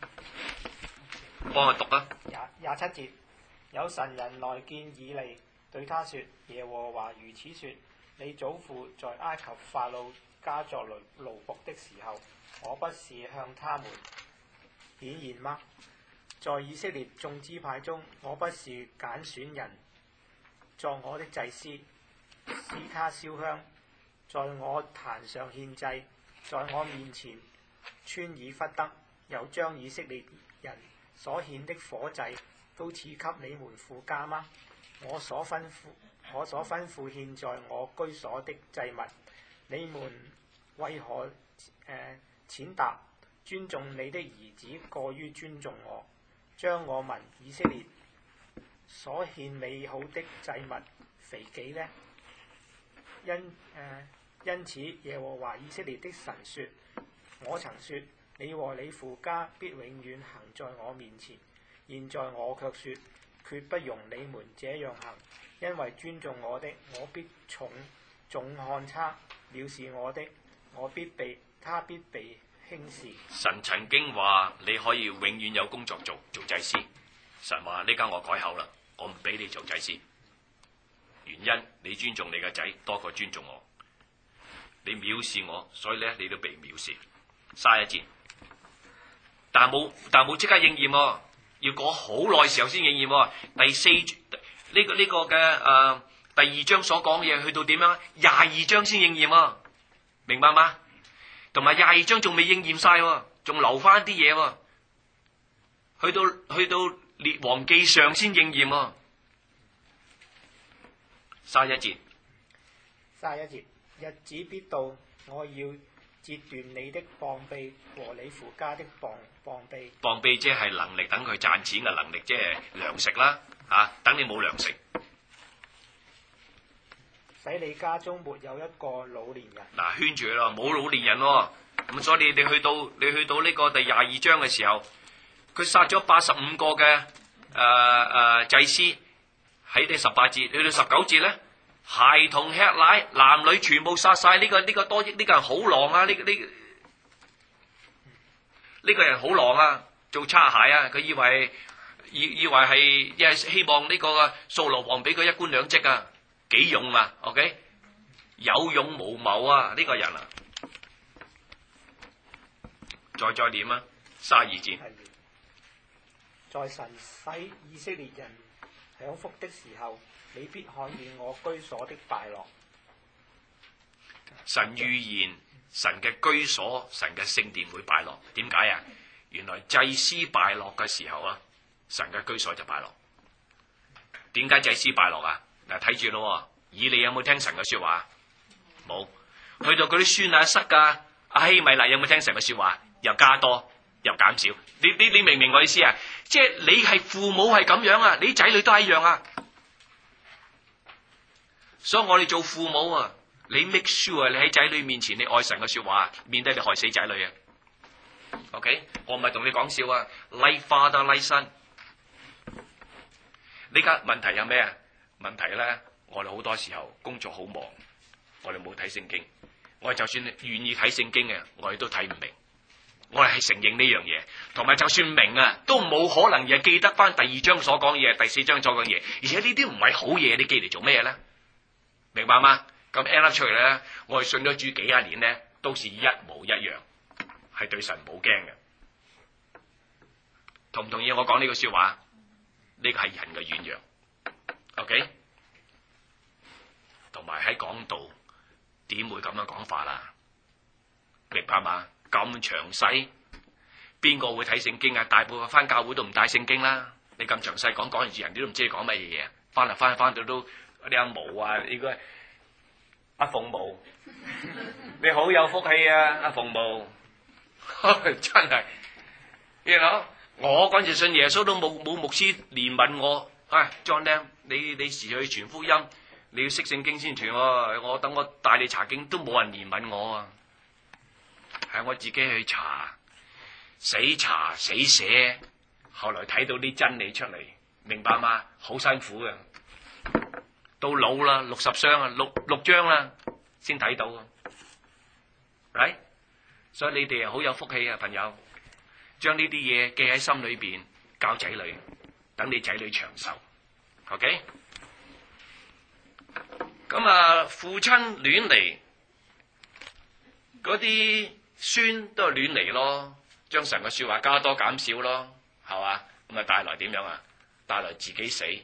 幫我讀啊。 27節，有神人來見以利，對他說：耶和華如此說，你祖父在埃及法老家作奴僕的時候，我不是向他們顯現嗎？在以色列眾支派中，我不是揀選人作我的祭司，使他燒香，在我壇上獻祭，在我面前穿以弗得，又將以色列人所獻的火祭都賜給你們父家嗎？我所吩咐獻在我居所的祭物，你們為何踐踏尊重你的兒子過於尊重我，將我民以色列所獻美好的祭物肥己呢？因此耶和華以色列的神說：我曾說你和你父家必永遠行在我面前，現在我卻說決不容你們這樣行。因為尊重我的，我必重看他；藐視我的，他必被輕視。 神曾經話你可以永遠有工作做祭司，神話呢家我改口啦，我唔俾你做祭司。原因你尊重你個仔多過尊重我，你藐視我，所以咧你都被藐視。31節，但冇即刻應驗喎，要過好耐時候先應驗喎。第4呢個嘅第2章所講嘅嘢去到點樣？22章先應驗喎，明白嗎？同埋22章仲未應驗晒喎，仲留翻啲嘢喎，去到列王記上先應驗喎。31節， 日子必到，我要截斷你的膀臂和你父家的膀臂。 膀臂即係能力，等佢賺錢嘅能力，即係糧食啦，等你冇糧食， 使你家中沒有一個老年人。 嗱，圈住佢咯，冇老年人喎。咁所以你去到呢個第22章嘅時候，佢殺咗85個嘅祭司，喺第18節，去到19節咧，孩童吃奶，男女全部殺晒。呢個多益，呢個人好狼啊！呢個人好狼啊，做擦鞋啊！佢以為係希望呢個掃羅王俾佢一官兩職啊，幾勇啊 ？OK， 有勇無謀啊！呢個人啊，再點啊？32節， 在神使以色列人享福的時候，你必看見我居所的敗落。 神預言神嘅居所，神嘅聖殿會敗落。點解啊？原來祭司敗落嘅時候啊，神嘅居所就敗落。點解祭司敗落啊？嗱，睇住咯，以利有冇聽神嘅說話？冇。去到嗰啲孫啊、塞噶、阿希米勒有冇聽神嘅說話？又加多又減少。你明唔明我意思啊？即係你係父母係咁樣啊，你仔女都係一樣啊。所以我哋做父母啊，你 make sure 你喺仔女面前你愛神嘅說話，免得你害死仔女啊。OK， 我唔係同你講笑啊。Like father, like son。呢家問題有咩啊？問題咧，我哋好多時候工作好忙，我哋冇睇聖經。我哋就算願意睇聖經嘅，我哋都睇唔明。我哋係承認呢樣嘢，同埋就算明啊，都冇可能又記得翻第2章所講嘢，第4章所講嘢。而且呢啲唔係好嘢，你記嚟做咩咧？明白嗎？咁 end up 出嚟咧，我哋信咗主幾廿年咧，都是一模一樣，係對神冇驚嘅。同唔同意我講呢個說話？呢個係人嘅軟弱。OK， 同埋喺講道點會咁樣講法啦？明白嘛？咁詳細，邊個會睇聖經啊？大部分翻教會都唔帶聖經啦。你咁詳細講完住，人哋都唔知你講乜嘢嘢。翻到都啲阿毛啊，呢個阿鳳毛，你好有福氣啊，阿鳳毛，真係，you know， 我嗰陣時信耶穌都冇牧師憐憫我。John Lam， 你時去傳福音，你要識聖經先傳喎。我等我帶你查經都冇人憐憫我啊。係我自己去查，死寫，後來睇到啲真理出嚟，明白嗎？好辛苦嘅，到老啦，60章啊，6章啦，先睇到啊。Right？ 所以你哋好有福氣啊，朋友，將呢啲嘢記喺心裏邊，教仔女，等你仔女長壽。OK？ 咁父親亂嚟，嗰啲孫都係亂嚟咯，將神嘅說話加多減少咯，係嘛？咁帶來點樣啊？帶來自己死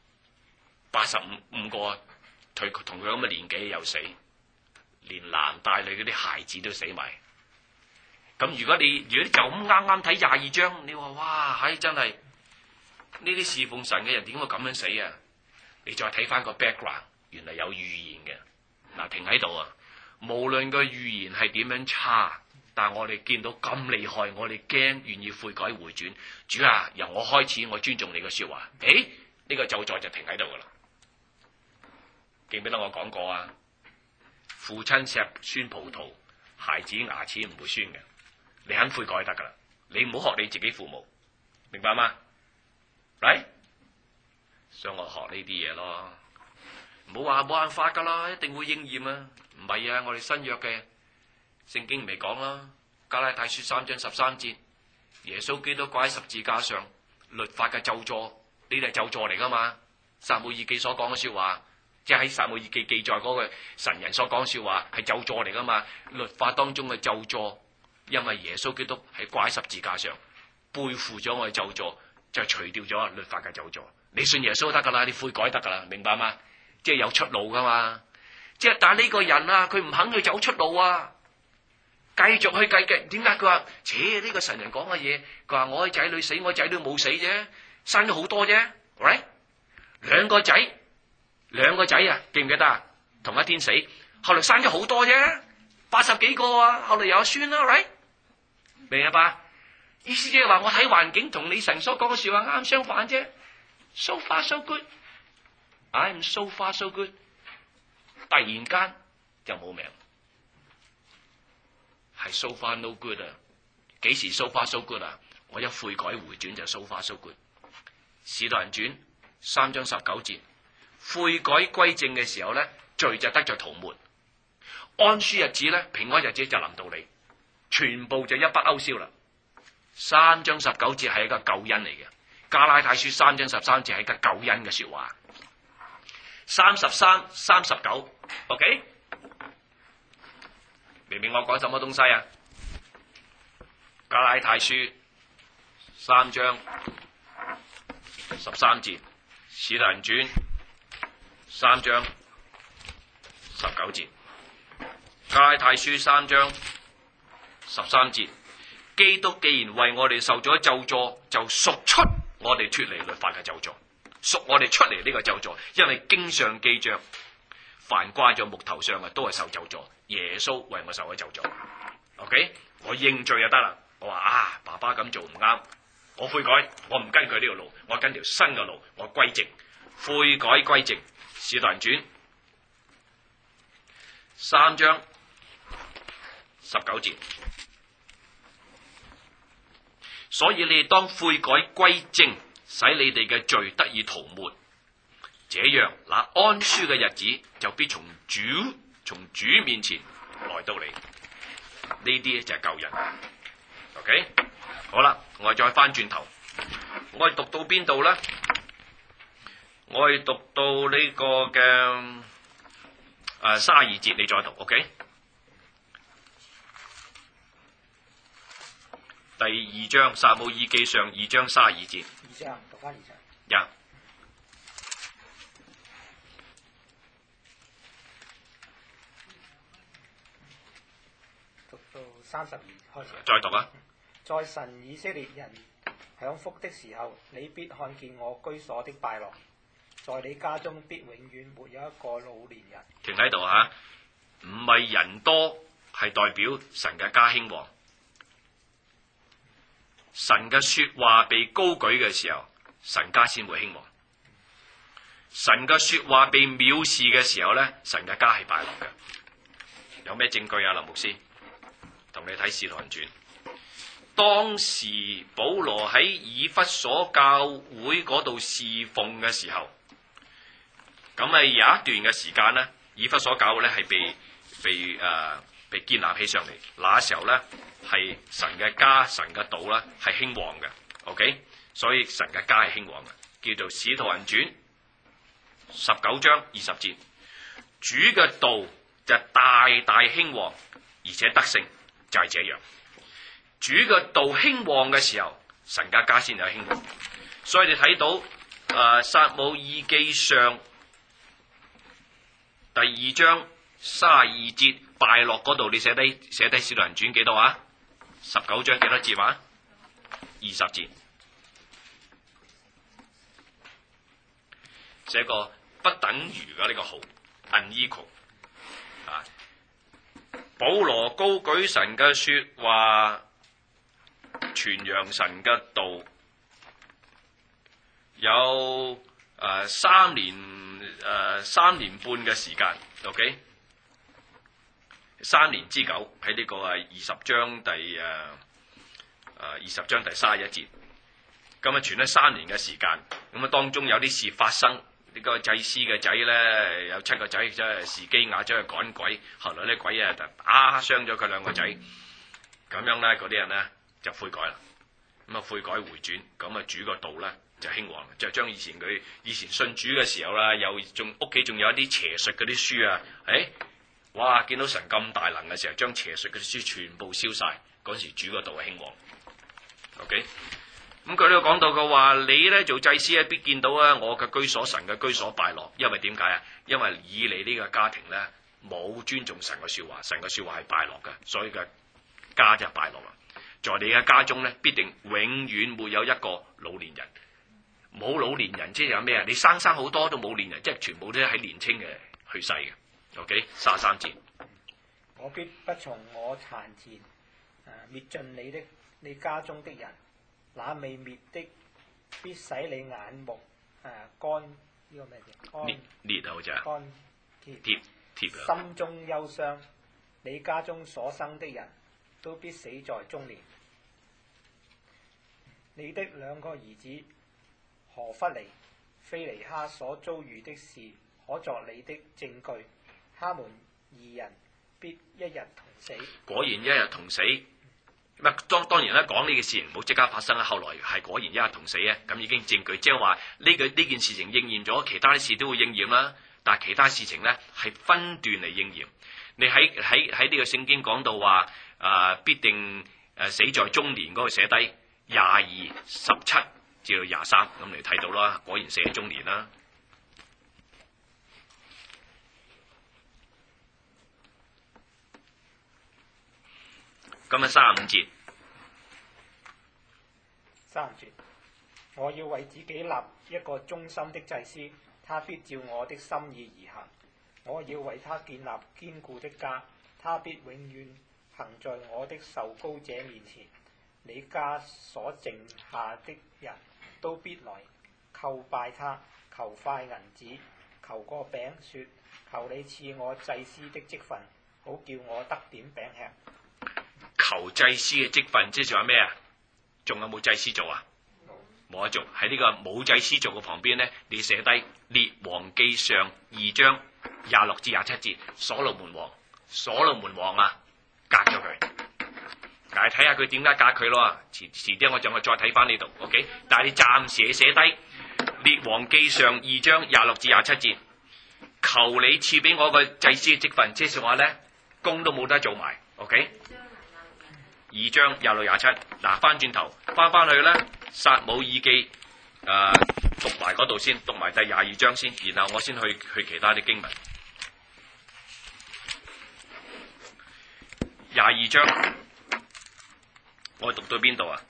，85個同佢咁嘅年紀又死，連男帶女嗰啲孩子都死埋。咁如果你就咁啱啱睇22章，你話哇，真係呢啲侍奉神嘅人點會咁樣死啊？你再睇翻個 background， 原來有預言嘅。嗱，停喺度啊！無論個預言係點樣差，但係我哋見到咁厲害，我哋驚，願意悔改回轉。主啊，由我開始，我尊重你嘅說話。呢個咒詛就停喺度噶啦。記唔記得我講過啊？父親錫酸葡萄，孩子牙齒唔會酸嘅。你肯悔改得噶啦，你唔好學你自己父母，明白嗎？嚟， 所以我學呢啲嘢咯。唔好話冇辦法噶啦，一定會應驗啊！唔係啊，我哋新約嘅聖經咪講啦，加拉太書3章13節，耶穌基督掛喺十字架上，律法嘅咒詛，呢啲係咒詛嚟噶嘛？撒母耳記所講嘅說話，即係喺撒母耳記記載嗰個神人所講說話，係咒詛嚟噶嘛？律法當中嘅咒詛，因為耶穌基督係掛喺十字架上，背負咗我嘅咒詛，就除掉咗律法嘅咒詛。你信耶穌得噶啦，你悔改得噶啦，明白嗎？即係有出路噶嘛？即係但係呢個人啊，佢唔肯去走出路啊，繼續去計嘅。點解佢話？呢個神人講嘅嘢，佢話我嘅仔女死，我仔女冇死啫，生咗好多啫。喂，兩個仔啊，記唔記得啊？同一天死，後來生咗好多啫，80幾個啊，後來有孫啦。喂，明白吧？意思即係話我睇環境同你神所講嘅說話啱相反啫。So far so good。I'm so far so good， 突然間就冇命，係 so far no good 啊！幾時 so far so good 啊？我一悔改回轉就 so far so good。使徒行傳3章19節，悔改歸正嘅時候咧，罪就得着塗抹；安舒日子咧，平安日子就臨到你，全部就一筆勾銷啦。3章19節係一個救恩嚟嘅，加拉太書3章13節係一個救恩嘅說話。33、39 ，OK？ 明明我講什麼東西啊？加拉太書3章13節，使徒行傳3章19節，加拉太書3章13節，基督既然為我哋受咗咒詛，就贖出我哋脫離律法嘅咒詛。贖我哋出嚟呢個咒詛，因為經上記着，凡掛在木頭上嘅都係受咒詛。耶穌為我受咗咒詛 ，OK？ 我認罪就得啦。我話爸爸咁做唔啱，我悔改，我唔跟佢呢條路，我跟條新嘅路，我歸正，悔改歸正。使徒行傳3章19節，所以你哋當悔改歸正，使你哋嘅罪得以塗抹，這樣那安舒嘅日子就必從主面前來到你。呢啲就係救人。OK， 好啦，我哋再翻轉頭，我哋讀到邊度咧？我哋讀到呢個嘅32節，你再讀 OK。第2章撒母耳記上2章32節。 2章讀翻2章。 呀， 讀到32開始。 再讀啊！ 在神以色列人享福的時候，你必看見我居所的敗落，在你家中必永遠沒有一個老年人。 停喺度嚇，唔係人多，係代表神嘅家興旺。神嘅說話被高舉嘅時候，神家先會興旺。神嘅說話被藐視嘅時候咧，神嘅家係敗落嘅。有咩證據啊？林牧師，同你睇《使徒行傳》。當時保羅喺以弗所教會嗰度侍奉嘅時候，咁有一段嘅時間咧，以弗所教會咧係被建立起上嚟。那時候咧係神嘅家、神嘅道啦係興旺嘅。OK， 所以神嘅家係興旺嘅，叫做《使徒行傳》19章20節。主嘅道就大大興旺，而且得勝，就係這樣。主嘅道興旺嘅時候，神嘅家先有興旺。所以你睇到撒母耳記上第2章32節敗落嗰度，你寫低使徒行傳幾多啊？19章幾多節話？20節，寫個不等於嘅呢個號 unequal 啊。保羅高舉神嘅說話，傳揚神嘅道，有3年半嘅時間 ，OK， 3年之久喺呢個20章第31節。 咁啊傳咗3年嘅時間，咁啊當中有啲事發生。呢個祭司嘅仔咧有7個仔，即係士基亞走去趕鬼，後來咧鬼啊就打傷咗佢2個仔，咁樣咧嗰啲人咧就悔改啦，咁啊悔改回轉，咁啊主個道咧就興旺，就將以前信主嘅時候啦，屋企仲有一啲邪術嗰啲書啊，哇！見到神咁大能嘅時候，將邪術嗰啲書全部燒晒，嗰時主個道興旺。OK。咁佢呢度講到嘅話，你咧做祭司咧，必見到啊我嘅居所，神嘅居所敗落，因為點解啊？因為以你呢個家庭咧冇尊重神嘅說話，神嘅說話係敗落嘅，所以嘅家就敗落啦。在你嘅家中咧，必定永遠沒有一個老年人，冇老年人即係有咩啊？你生好多都冇年人，即係全部都喺年青嘅去世嘅。OK， 33節。 我必不從我壇前滅盡你家中的人。那未滅的，必使你眼目乾，呢個咩字？乾裂啊，好似啊， 乾貼心中憂傷。你家中所生的人都必死在中年。你的2個兒子何弗尼、菲尼哈所遭遇的事，可作你的證據。他們2人必一日同死。 果然一日同死。當然啦，講呢件事唔好即刻發生啦。後來係果然一日同死啊，咁已經證據，即係話呢件事情應驗咗，其他啲事都會應驗啦。但係其他事情咧係分段嚟應驗。你喺呢個聖經講到話必定死在中年嗰個寫低22、17至到23，咁你睇到啦，果然死喺中年啦。今日35節， 我要為自己立一個忠心的祭司，他必照我的心意而行。我要為他建立堅固的家，他必永遠行在我的受膏者面前。你家所剩下的人都必來叩拜他，求塊銀子，求個餅，說：求你賜我祭司的職分，好叫我得點餅吃。 求祭司嘅職分，即係話咩啊？仲有冇祭司做啊？冇得做。喺呢個冇祭司做嘅旁邊咧，你寫低列王記上2章26至27節，所羅門王啊，革咗佢。嗱，睇下佢點解革佢咯。遲啲我就再睇翻呢度。OK， 但係你暫時寫低列王記上2章26至27節，求你賜俾我個祭司嘅職分，即係話咧工都冇得做埋。OK。2章26、27，嗱，翻轉頭翻去咧，撒母耳記讀埋嗰度先，讀埋第22章先，然後我先去其他啲經文。22章，我讀到邊度啊？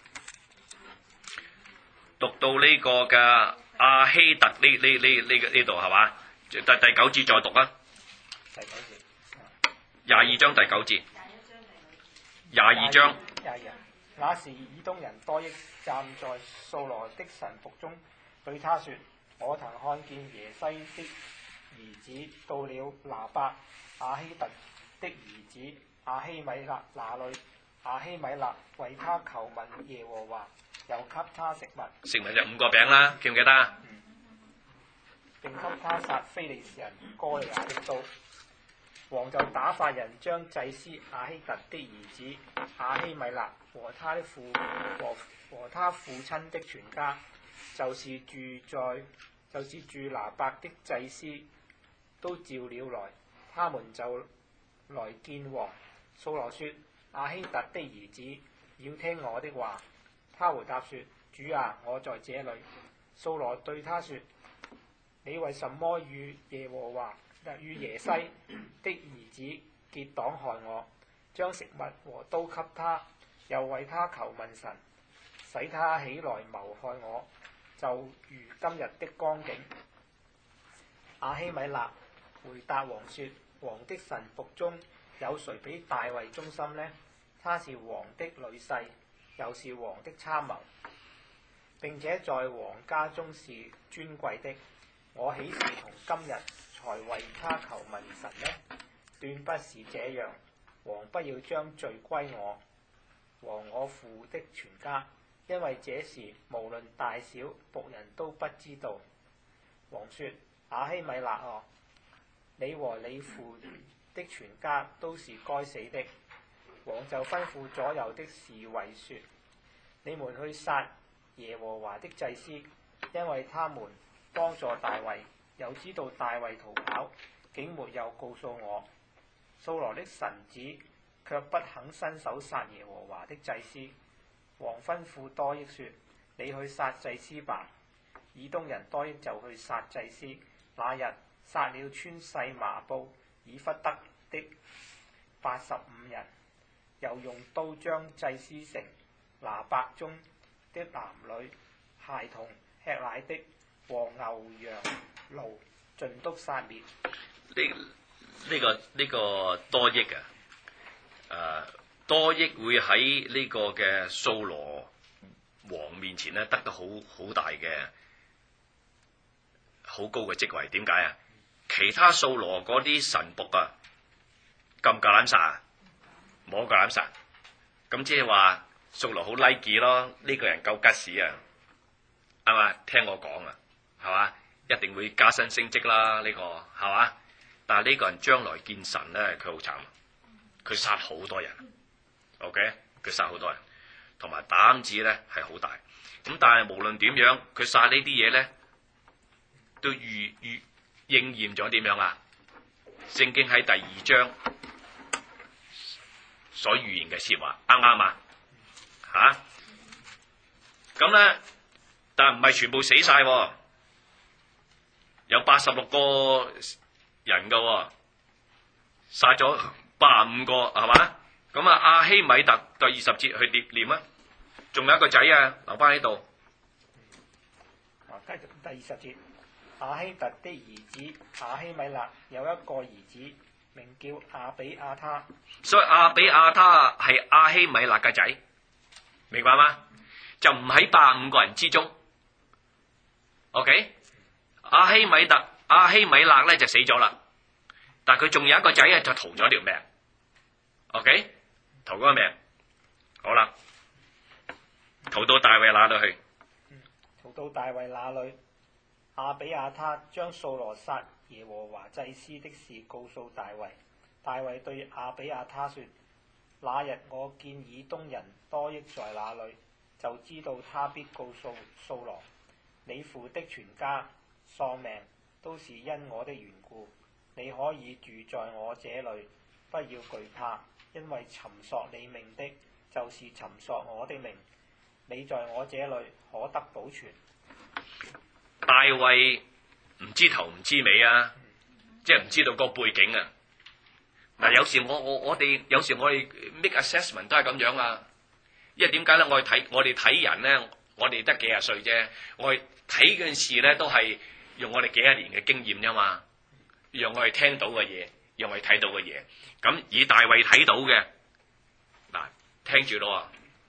讀到呢個嘅亞希突呢度係嘛？第9節再讀啊。 第9節。 22章第9節。22章。 那時以東人多益站在掃羅的臣服中，對他說：我曾看見耶西的兒子到了拿伯亞希突的兒子亞希米勒那裏，亞希米勒為他求問耶和華，又給他食物。 食物就5個餅啦，記唔記得啊？ 並給他殺非利士人哥利亞的刀。王就打發人將祭司亞希突的兒子亞希米勒和他父親的全家，就是住拿伯的祭司，都召了來。他們就來見王。掃羅說：亞希突的兒子要聽我的話。他回答說：主啊，我在這裏。掃羅對他說：你為什麼與耶西的兒子結黨害我，將食物和刀給他，又為他求問神，使他起來謀害我，就如今日的光景。亞希米勒回答王說：王的臣僕中有誰比大衛忠心呢？他是王的女婿，又是王的參謀，並且在王家中是尊貴的。我豈是從今日才為他求問神呢？斷不是這樣。王不要將罪歸我和我父的全家， 因為這時無論大小僕人都不知道。王說：亞希米勒哦，你和你父的全家都是該死的。王就吩咐左右的侍衛說：你們去殺耶和華的祭司，因為他們幫助大衛，又知道大衛逃跑，竟沒有告訴我。掃羅的臣子卻不肯伸手殺耶和華的祭司。王吩咐多益說：你去殺祭司吧。以東人多益就去殺祭司，那日殺了穿細麻布以弗得的85人，又用刀將祭司城拿伯中的男女、孩童、吃奶的和牛羊驢盡都殺滅。 呢個多益多益會喺呢個嘅掃羅王面前咧得到好大嘅好高嘅職位。點解啊？其他掃羅嗰啲神僕啊，夠唔夠膽殺啊？冇夠膽殺。咁即係話掃羅好 like 咯，呢個人夠吉士啊，係嘛？聽我講啊，係嘛？一定會加薪升職啦，呢個係嘛？但係呢個人將來見神咧，佢好慘，佢殺好多人。OK， 佢殺好多人，同埋膽子咧係好大。咁但係無論點樣，佢殺呢啲嘢咧，都應驗咗點樣啊？聖經喺第2章所預言嘅說話啱唔啱啊？咁咧，但唔係全部死晒，有86個人噶，殺咗85個，係嘛？咁啊，亞希米特第20節去念啊，仲有一個仔啊，留翻喺度。 繼續第20節，亞希特的兒子亞希米勒有一個兒子，名叫亞比亞他。 所以亞比亞他係亞希米勒嘅仔，明白嗎？就唔喺85個人之中。OK， 亞希米勒咧就死咗啦，但係佢仲有一個仔啊，就逃咗條命。OK。逃嗰個命，好啦，逃到大衛那裏去。 逃到大衛那裏，亞比亞他將掃羅殺耶和華祭司的事告訴大衛。大衛對亞比亞他說：那日我見以東人多益在那裏，就知道他必告訴掃羅，你父的全家喪命都是因我的緣故。你可以住在我這裏，不要懼怕。因為尋索你命的，就是尋索我的命。你在我這裏可得保存。 大衛唔知頭唔知尾啊，即係唔知道個背景啊。嗱，有時我哋 make assessment 都係咁樣啊。因為點解咧？我哋睇人咧，我哋得幾廿歲啫。我哋睇件事咧，都係用我哋幾廿年嘅經驗啫嘛，讓我哋聽到嘅嘢。讓我哋睇到嘅嘢，咁以大衛睇到嘅，嗱，聽住咯。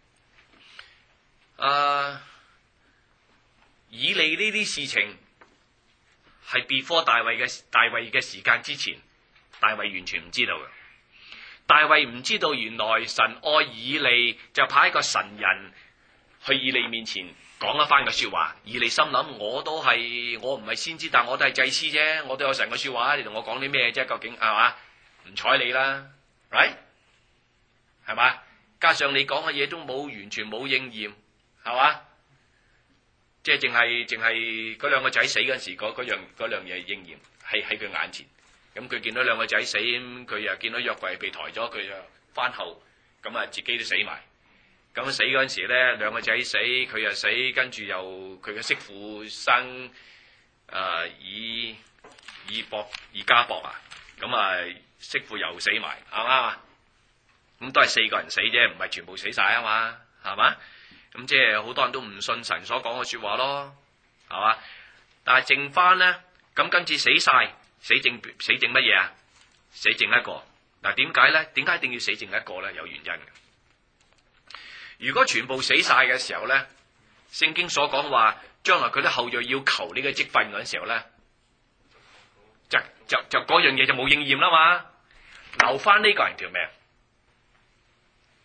以利呢啲事情係 before 大衛嘅時間之前，大衛完全唔知道嘅。大衛唔知道原來神愛以利，就派一個神人去以利面前講一番嘅說話。以利心諗，我唔係先知，但我都係祭司啫，我都有神嘅說話，你同我講啲咩啫？究竟係嘛？唔睬你啦，係嘛？加上你講嘅嘢都完全冇應驗，係嘛？即係淨係嗰兩個仔死嗰陣時，嗰樣嘢應驗喺佢眼前。咁佢見到兩個仔死，佢又見到約櫃被抬咗，佢就翻後，咁啊自己都死埋。咁死嗰陣時咧，兩個仔死，佢又死，跟住又佢嘅媳婦生以加博啊，咁啊媳婦又死埋，啱唔啱啊？咁都係4個人死啫，唔係全部死晒啊嘛，係嘛？咁即係好多人都唔信神所講嘅說話咯，係嘛？但係剩翻咧，咁跟住死晒，死剩乜嘢啊？死剩一個。嗱，點解咧？點解一定要死剩一個咧？有原因嘅。如果全部死晒嘅時候咧，聖經所講話將來佢啲後裔要求呢個職分嗰陣時候咧，就嗰樣嘢就冇應驗啦嘛，留翻呢個人條命，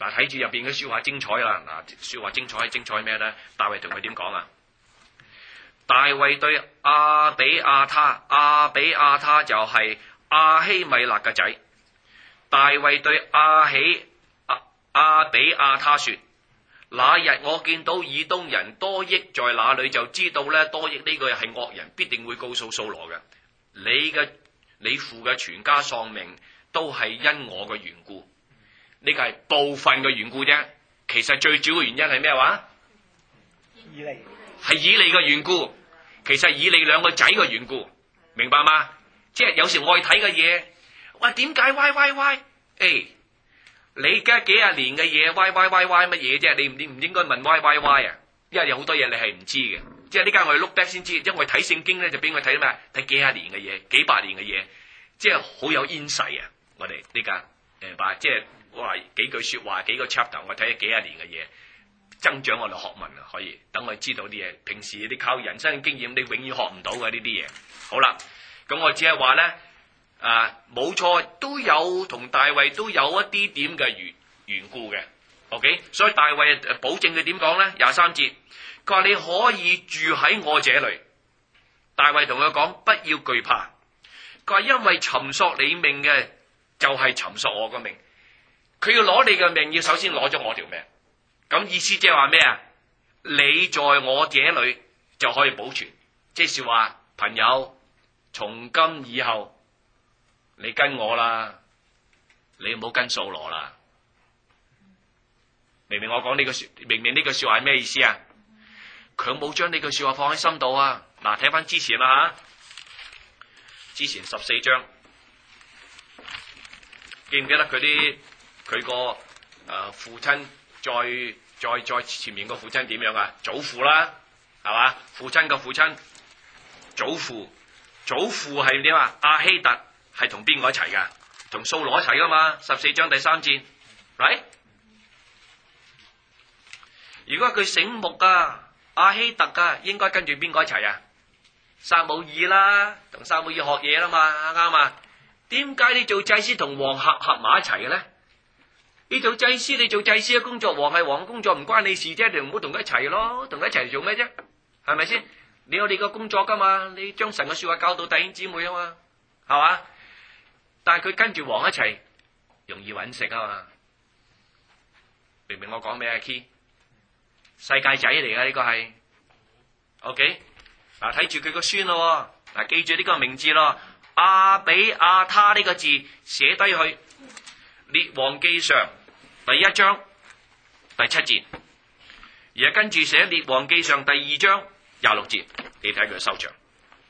嗱，睇住入邊嘅説話精彩啦！嗱，説話精彩咩咧？大衛同佢點講啊？大衛對亞比亞他就係亞希米勒嘅仔。大衛對亞比亞他說：那日我見到以東人多益在那裏，就知道咧多益呢個係惡人，必定會告訴掃羅嘅。你父嘅全家喪命都係因我嘅緣故。呢個係部分嘅緣故啫，其實最主要嘅原因係咩話？ 以利係以利嘅緣故，其實以利兩個仔嘅緣故，明白嗎？即係有時我哋睇嘅嘢，哇點解 Y？你而家幾廿年嘅嘢 Y 乜嘢啫？你唔應該問 Y 啊，因為有好多嘢你係唔知嘅。即係呢家我哋 look back 先知，因為我哋睇聖經咧就俾我睇咩？睇幾廿年嘅嘢，幾百年嘅嘢，即係好有 insight啊！我哋呢家明白，即係哇幾句說話，幾個 chapter， 我睇咗幾廿年嘅嘢，增長我哋學問啊！可以等我哋知道啲嘢。平時你靠人生經驗，你永遠學唔到嘅呢啲嘢。好啦，咁我只係話咧。冇錯，都有同大衛都有一啲點嘅緣故嘅 ，OK， 所以大衛保證佢點講咧？23節，佢話你可以住喺我這裏。大衛同佢講不要懼怕，佢話因為尋索你命嘅就係尋索我個命，佢要攞你嘅命，要首先攞咗我條命。咁意思即係話咩啊？你在我這裏就可以保存，即是話朋友，從今以後。你跟我啦，你唔好跟掃羅啦。明明我講呢句說話係咩意思啊？佢冇將呢句說話放喺心度啊。嗱，睇翻之前啦吓，之前14章，記唔記得佢個父親再前面個父親點樣啊？祖父啦，係嘛？父親個父親，祖父係點啊？亞希突。係同邊個一齊噶？同掃羅一齊噶嘛？14章第3節，right？ 如果佢醒目啊，亞希突啊，應該跟住邊個一齊啊？撒母耳啦，同撒母耳學嘢啦嘛，啱嘛？點解你做祭司同王合埋一齊嘅咧？你做祭司嘅工作，王係王嘅工作，唔關你事啫，你唔好同佢一齊咯，同佢一齊做咩啫？係咪先？你有你個工作噶嘛？你將神嘅說話教導弟兄姊妹啊嘛，係嘛？但係佢跟住王一齊，容易揾食啊嘛！明唔明我講咩啊 ？Key 世界仔嚟噶呢個係 ，OK 嗱，睇住佢個孫咯，嗱記住呢個名字咯，亞比亞他呢個字寫低去，列王記上第1章第7節，而家跟住寫列王記上第2章26節，你睇佢收場。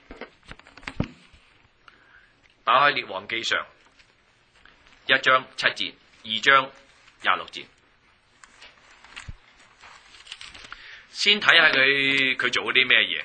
打開列王記上1章7節，2章26節，先睇下佢做咗啲咩嘢。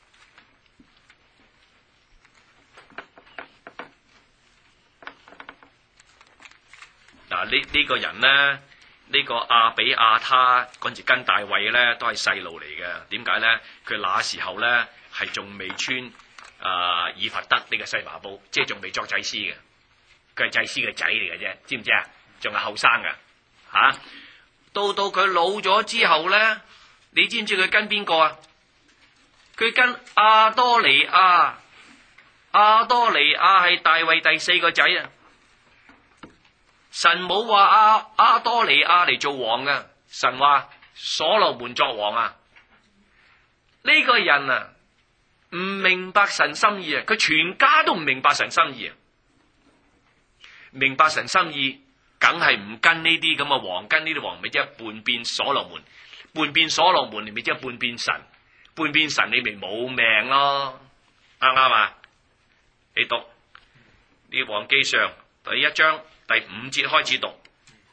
嗱，呢個人咧，呢個亞比亞他嗰陣時跟大衛咧，都係細路嚟嘅。點解咧？佢那時候咧係仲未穿。以弗得呢個西麻布，即係仲未作祭司嘅，佢係祭司嘅仔嚟嘅啫，知唔知啊？仲係後生噶吓。到佢老咗之後咧，你知唔知佢跟邊個啊？佢跟亞多尼亞，亞多尼亞係大衛第4個仔啊。神冇話亞多尼亞嚟做王噶，神話所羅門作王啊。呢個人啊，唔明白神心意啊！佢全家都唔明白神心意啊！明白神心意，梗係唔跟呢啲咁嘅王，跟呢啲王咪即係叛變所羅門，叛變所羅門，你咪即係叛變神，叛變神你咪冇命咯，啱唔啱啊？你讀列王記上第1章第5節開始讀。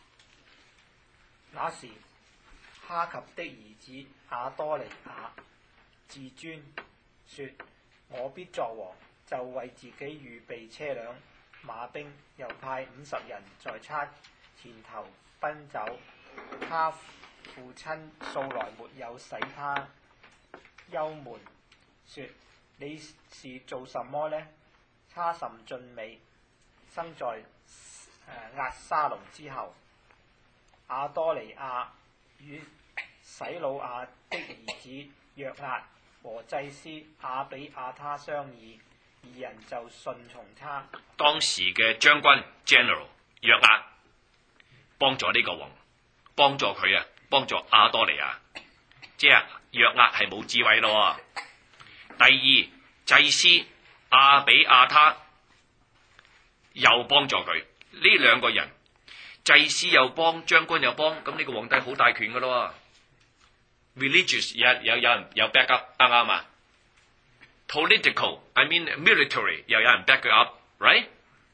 那時哈及的兒子亞多尼雅自尊，說我必作王，就為自己預備車輛馬兵，又派50人在他前頭奔走。他父親素來沒有使他憂悶，說你是做什麼呢？他甚俊美，生在押沙龍之後。 亞多尼亞與洗魯亞的兒子約押和祭司亞比亞他商議，二人就順從他。 當時嘅將軍 General 約押幫助呢個王，幫助佢啊，幫助亞多尼亞，即係約押係冇智慧咯。第二，祭司亞比亞他又幫助佢，呢兩個人祭司又幫，將軍又幫，咁呢個皇帝好大權噶咯。Religious 有人有 back up 啱唔啱啊？Political I mean military 又有人 back 佢 up，right？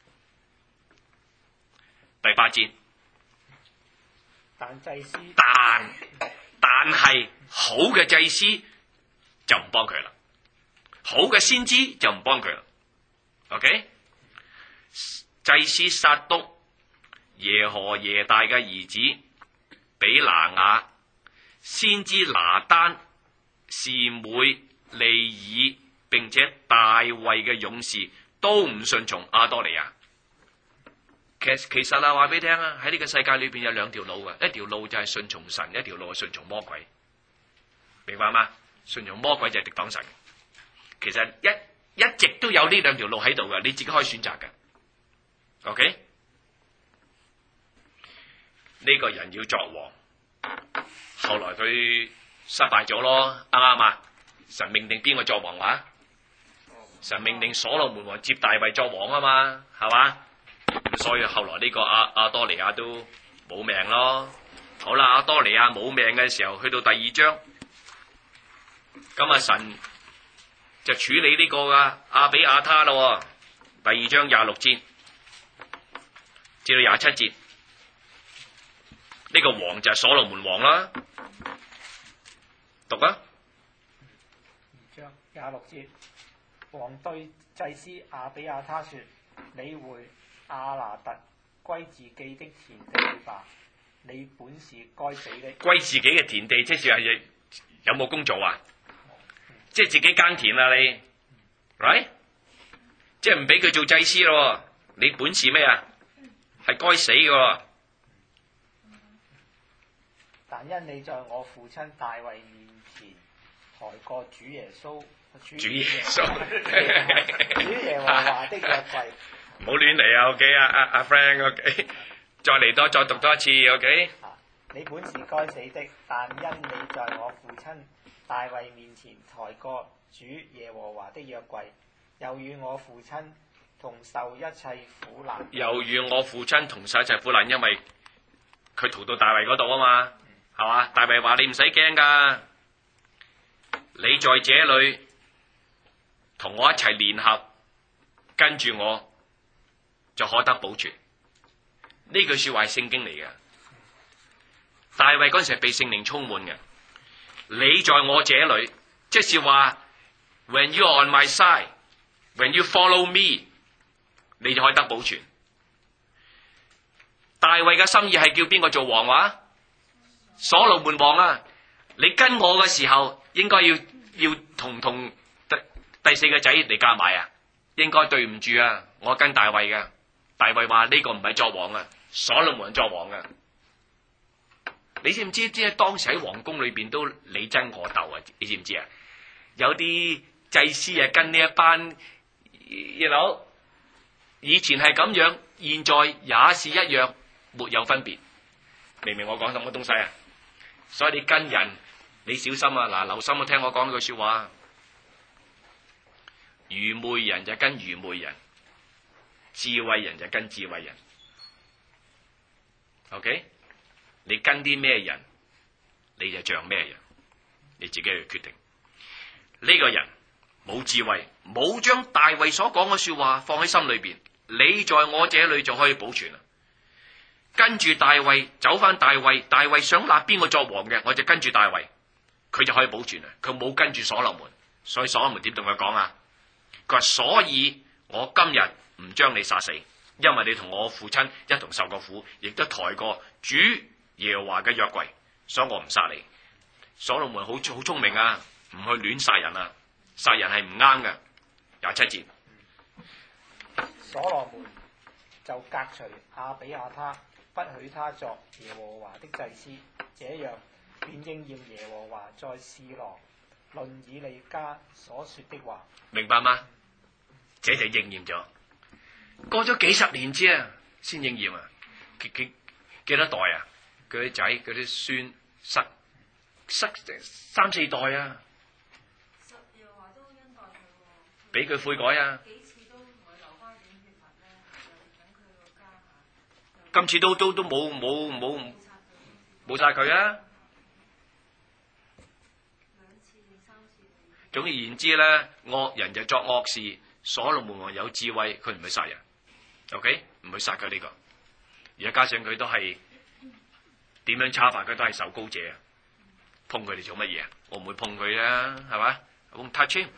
第8節， 但祭司但係好嘅祭司就唔幫佢啦，好嘅先知就唔幫佢啦。OK， 祭司撒督耶何耶大嘅兒子比拿雅，先知拿單，示每利爾，並且大衛嘅勇士都唔順從亞多尼亞。其實啊，話俾你聽啊，喺呢個世界裏邊有兩條路嘅，一條路就係順從神，一條路係順從魔鬼，明白嗎？順從魔鬼就係敵擋神。其實一直都有呢兩條路喺度嘅，你自己可以選擇嘅。OK， 呢個人要作王，後來佢失敗咗咯，啱唔啱啊？神命令邊個作王話？神命令所羅門王接大衛作王啊嘛，係嘛？所以後來呢個亞多尼亞都冇命咯。好啦，亞多尼亞冇命嘅時候，去到第2章，咁啊神就處理呢個噶亞比亞他咯。第2章26節至到27節，呢個王就係所羅門王啦。讀啊 2章26節，王對祭司亞比亞他說：你回亞拿突歸自己的田地吧，你本是該死的。 歸自己嘅田地，即係有冇工做啊？即係自己耕田啊你 ，right？ 即係唔俾佢做祭司咯。你本是咩啊？係該死嘅。 但因你在我父親大衛面前抬過主耶穌和華的約櫃。 唔好亂嚟啊 ！OK 阿 Frank，OK， 再嚟多，再讀多一次 ，OK。 你本是該死的，但因你在我父親大衛面前抬過主耶和華的約櫃，又與我父親同受一切苦難。 又與我父親同受一切苦難，因為佢逃到大衛嗰度啊嘛，係嘛？大衛話：你唔使驚噶，你在這裏同我一齊聯合，跟住我。就可得保存。呢句說話係聖經嚟嘅。大衛嗰陣時係被聖靈充滿嘅。你在我這裏，即是話 ，when you are on my side，when you follow me， 你就可以得保存。大衛嘅心意係叫邊個做王話？所羅門王啊！你跟我嘅時候，應該要同第4個仔嚟夾埋啊！應該對唔住啊！我跟大衛嘅。大衛話呢個唔係作王啊，所羅門作王啊！你知唔知？即係當時喺皇宮裏邊都你爭我鬥啊！你知唔知啊？有啲祭司啊跟呢一班以前係咁樣，現在也是一樣，沒有分別。明唔明我講什麼東西啊？所以你跟人，你小心啊！嗱，留心啊，聽我講呢句說話。愚昧人就跟愚昧人。智慧人就跟智慧人 ，OK？ 你跟啲咩人，你就像咩人，你自己去決定。呢個人冇智慧，冇將大衛所講嘅說話放喺心裏邊，你在我這裏就可以保存啦。跟住大衛走翻大衛，大衛想立邊個作王嘅，我就跟住大衛，佢就可以保存啦。佢冇跟住所羅門，所以所羅門點同佢講啊？佢話：所以我今日唔將你殺死，因為你同我父親一同受過苦，亦都抬過主耶和華嘅約櫃，所以我唔殺你。所羅門好聰明啊，唔去亂殺人啊，殺人係唔啱嘅。27節， 所羅門就革除亞比亞他， 不許他作耶和華的祭司，這樣便應驗耶和華在示羅論以利家所說的話。 明白嗎？這就應驗咗。過咗幾十年之啊，先應驗啊！幾多代啊？佢啲仔、佢啲孫塞三四代啊！ 耶和華都恩待佢喎， 俾佢悔改啊！ 幾次都唔會留翻點血脈咧，就等佢個家下。 今次都冇殺佢啊！ 兩次定三次？ 總而言之咧，惡人就作惡事，所羅門王有智慧，佢唔去殺人 ，OK， 唔去殺佢呢個。而家加上佢都係點樣差法，佢都係受膏者啊！碰佢哋做乜嘢啊？我唔會碰佢啊，係嘛？I won't touch him。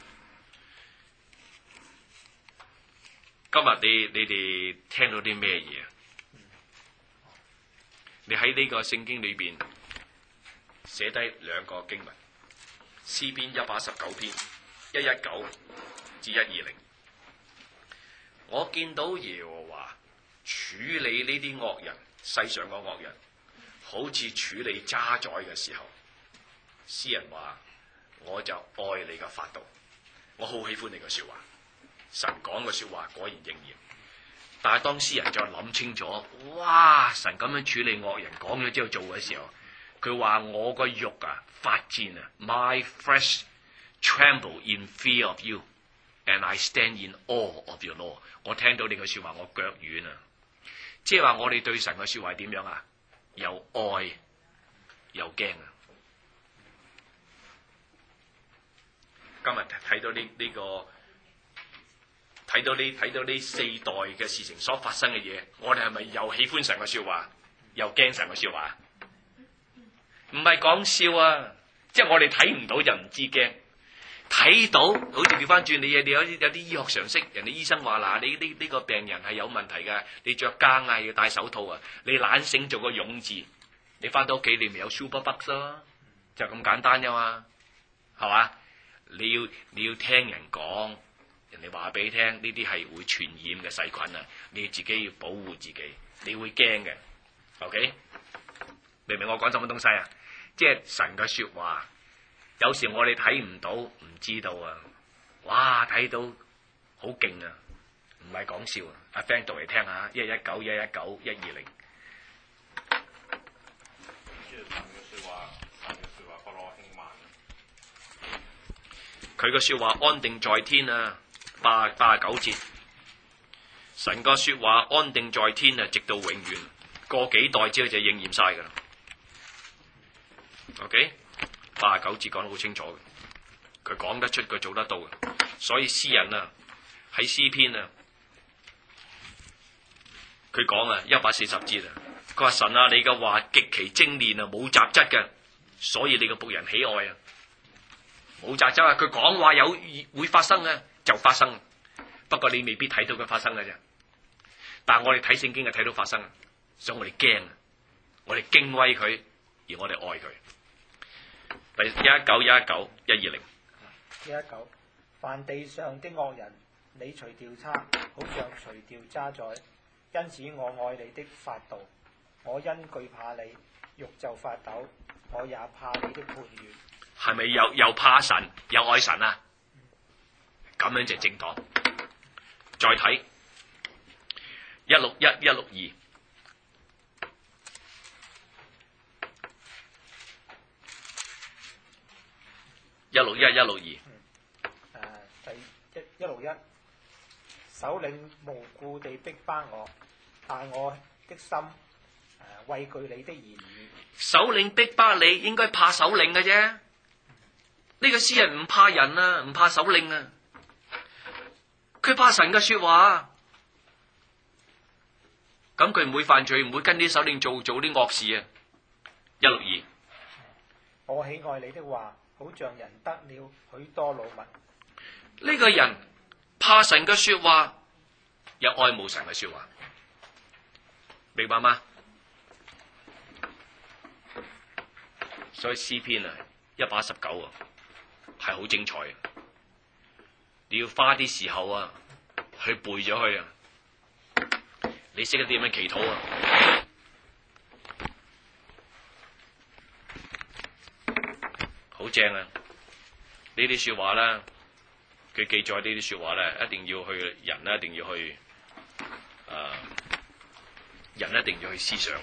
今日你哋聽到啲咩嘢啊？你喺呢個聖經裏邊寫低兩個經文，詩篇119篇119至120。我見到耶和華處理呢啲惡人，世上個惡人，好似處理渣滓嘅時候，詩人話：我就愛你嘅法度，我好喜歡你嘅說話。神講嘅說話果然應驗。但係當詩人再諗清楚，哇！神咁樣處理惡人，講咗之後做嘅時候，佢話我個肉啊發戰啊 ，My flesh tremble in fear of you, and I stand in awe of your law。我聽到你嘅說話，我腳軟啊！即係話我哋對神嘅說話係點樣啊？又愛又驚啊！今日睇到呢個。睇到呢四代嘅事情所發生嘅嘢，我哋係咪又喜歡神嘅說話，又驚神嘅說話？唔係講笑啊！即係我哋睇唔到就唔知驚，睇到好似調翻轉，你有啲醫學常識，人哋醫生話嗱，你呢個病人係有問題嘅，你着膠啊，要戴手套啊，你懶醒做個勇字，你翻到屋企你咪有 super bugs 咯，就咁簡單啫嘛，係嘛？你要聽人講。人哋話俾你聽，呢啲係會傳染嘅細菌啊！你自己要保護自己，你會驚嘅。OK， 明唔明我講什麼東西啊？即係神嘅說話，有時我哋睇唔到，唔知道啊！哇，睇到好勁啊！唔係講笑啊！阿 friend 讀嚟聽下，119119120。佢嘅說話安定在天啊！89節，神個說話安定在天啊，直到永遠。過幾代之後就應驗晒噶啦。OK， 89節講得好清楚嘅，佢講得出，佢做得到嘅。所以詩人啊，喺詩篇啊，佢講啊140節啊，佢話神啊，你嘅話極其精煉啊，冇雜質嘅，所以你嘅僕人喜愛啊，冇雜質啊。佢講話有會發生嘅。就發生，不過你未必睇到佢發生嘅啫。但係我哋睇聖經係睇到發生，所以我哋驚，我哋敬畏佢，而我哋愛佢。第119119120。 119，凡地上的惡人，你除掉他，好像除掉渣滓。因此我愛你的法度，我因懼怕你，肉就發抖，我也怕你的判斷。 係咪又怕神又愛神啊？咁樣就正當。再睇161、162， 第161，首領無故地逼迫我，但我的心畏懼你的言語。 首領逼迫你，應該怕首領嘅啫。呢個詩人唔怕人啊，唔怕首領啊。佢怕神嘅說話，咁佢唔會犯罪，唔會跟啲首領做啲惡事啊。162， 我喜愛你的話，好像人得了許多擄物。 呢個人怕神嘅說話，又愛慕神嘅說話，明白嗎？所以詩篇啊119啊係好精彩啊！你要花啲時候啊，去背咗佢啊！你識得點樣祈禱啊？ 正啊！呢啲説話咧，佢記載呢啲説話咧，一定要去人咧，一定要去人一定要去思想。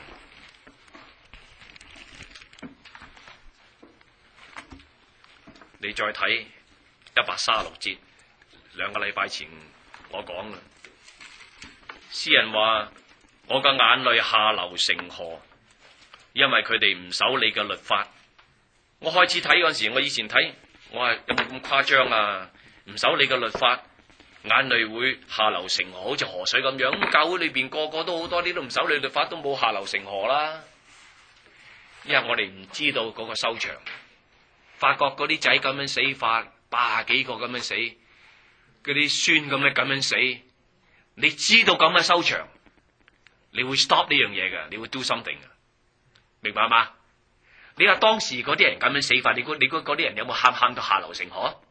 你再睇136節，2個禮拜前我講嘅，詩人話：我嘅眼淚下流成河，因為佢哋唔守你嘅律法。我開始睇嗰陣時，我以前睇，我話有冇咁誇張啊？唔守你嘅律法，眼淚會下流成河，好似河水咁樣。咁教會裏邊個個都好多啲都唔守你律法，都冇下流成河啦。因為我哋唔知道嗰個收場，發覺嗰啲仔咁樣死法，80幾個咁樣死，嗰啲孫咁樣死，你知道咁嘅收場，你會 stop 呢樣嘢嘅，你會 do something 嘅，明白嗎？你話當時嗰啲人咁樣死法，你估嗰啲人有冇喊到下流成河？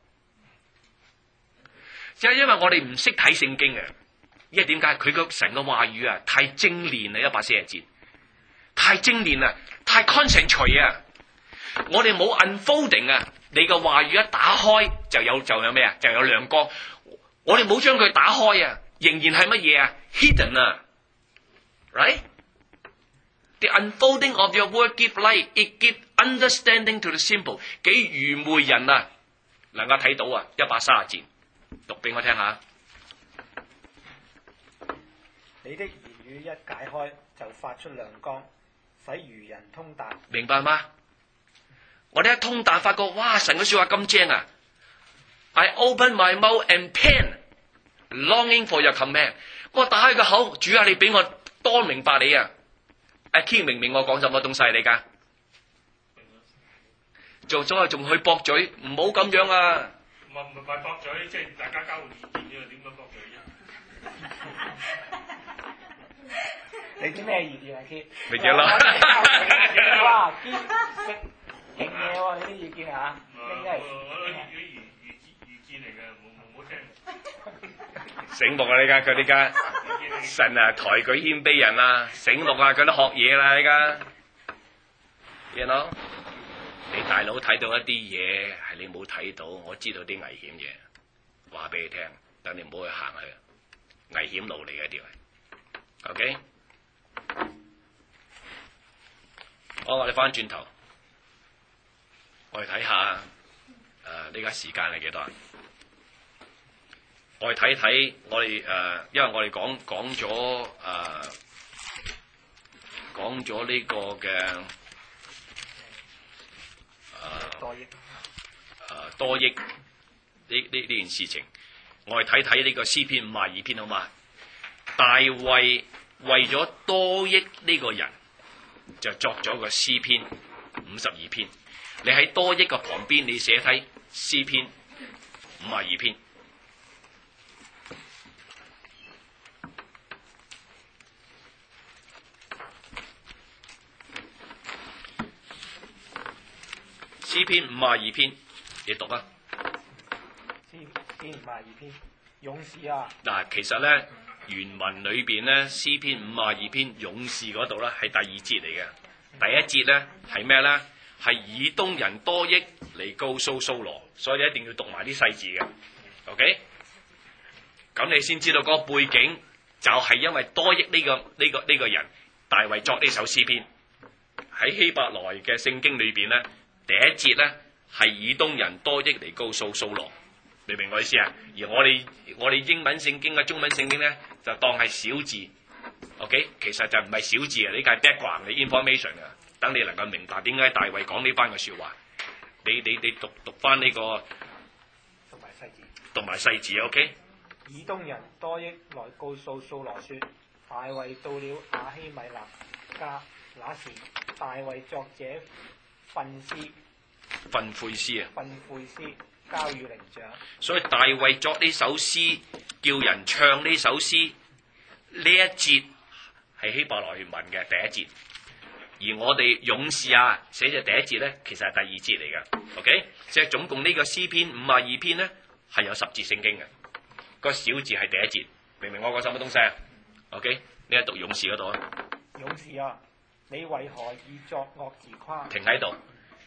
就係因為我哋唔識睇聖經啊！因為點解？佢個神嘅話語啊，太精煉啦，140節，太精煉啦，太 concentrate 啊！我哋冇 unfolding 啊！你嘅話語一打開就有咩啊？就有亮光。我哋冇將佢打開啊，仍然係乜嘢啊 ？hidden 啊 ，right？The unfolding of your word give light, it give understanding to the simple。幾愚昧人啊，能夠睇到啊！130節，讀俾我聽下。 你的言語一解開，就發出亮光，使愚人通達。 明白嗎？我哋一通達發覺，哇！神嘅説話咁正啊 ！I open my mouth and pen, longing for your command。我打開個口，主啊，你俾我多明白你啊！阿 King 明唔明我講什麼東西嚟㗎？做咗仲去駁嘴，唔好咁樣啊！ 唔係駁嘴，即係大家交換意見啫，點解駁嘴啫？ 你啲咩意見啊 King？ 咪咗咯！ 哇 King 識勁嘢喎，你啲意見嚇，應該係意見嚟嘅，唔好聽。 醒目啊！呢家神啊，抬舉謙卑人啊，醒目啊！佢都學嘢啦，呢家，you know，你大佬睇到一啲嘢係你冇睇到，我知道啲危險嘢，話俾你聽，等你唔好去行去，危險路嚟嘅條係 ，OK？ 好，我哋翻轉頭，我哋睇下，呢家時間係幾多？我哋睇睇，我哋因為我哋講咗呢個嘅多益呢件事情，我哋睇睇呢個詩篇52篇好嘛？大衛為咗多益呢個人，就作咗個詩篇52篇。你喺多益個旁邊，你寫睇詩篇52篇。詩篇52篇，你讀啊！ 詩篇52篇，勇士啊！ 嗱，其實咧原文裏邊咧，詩篇52篇勇士嗰度咧係第二節嚟嘅。第一節咧係咩咧？係以東人多益嚟告訴掃羅，所以你一定要讀埋啲細字嘅。OK， 咁你先知道嗰個背景，就係因為多益呢個人，大衛作呢首詩篇喺希伯來嘅聖經裏邊咧。第一節咧係以東人多益嚟告訴掃羅，明唔明我意思啊？而我哋英文聖經啊、中文聖經咧就當係小字 ，OK？ 其實就唔係小字啊，呢個係 background 嘅 information 啊，等你能夠明白點解大衛講呢班嘅説話。你讀翻呢個讀埋細字 ，OK？ 以東人多益來告訴掃羅說：大衛到了亞希米勒家，那時大衛作這訓誨詩交與伶長。 所以大衛作呢首詩，叫人唱呢首詩，呢一節係希伯來文嘅第一節，而我哋勇士啊寫嘅第一節咧，其實係第二節嚟嘅。OK， 即係總共呢個詩篇52篇咧係有10節聖經嘅，個小字係第一節，明唔明我講什麼東西啊 ？OK， 你係讀勇士嗰度啊？ 勇士啊！你為何以作惡自誇？ 停喺度。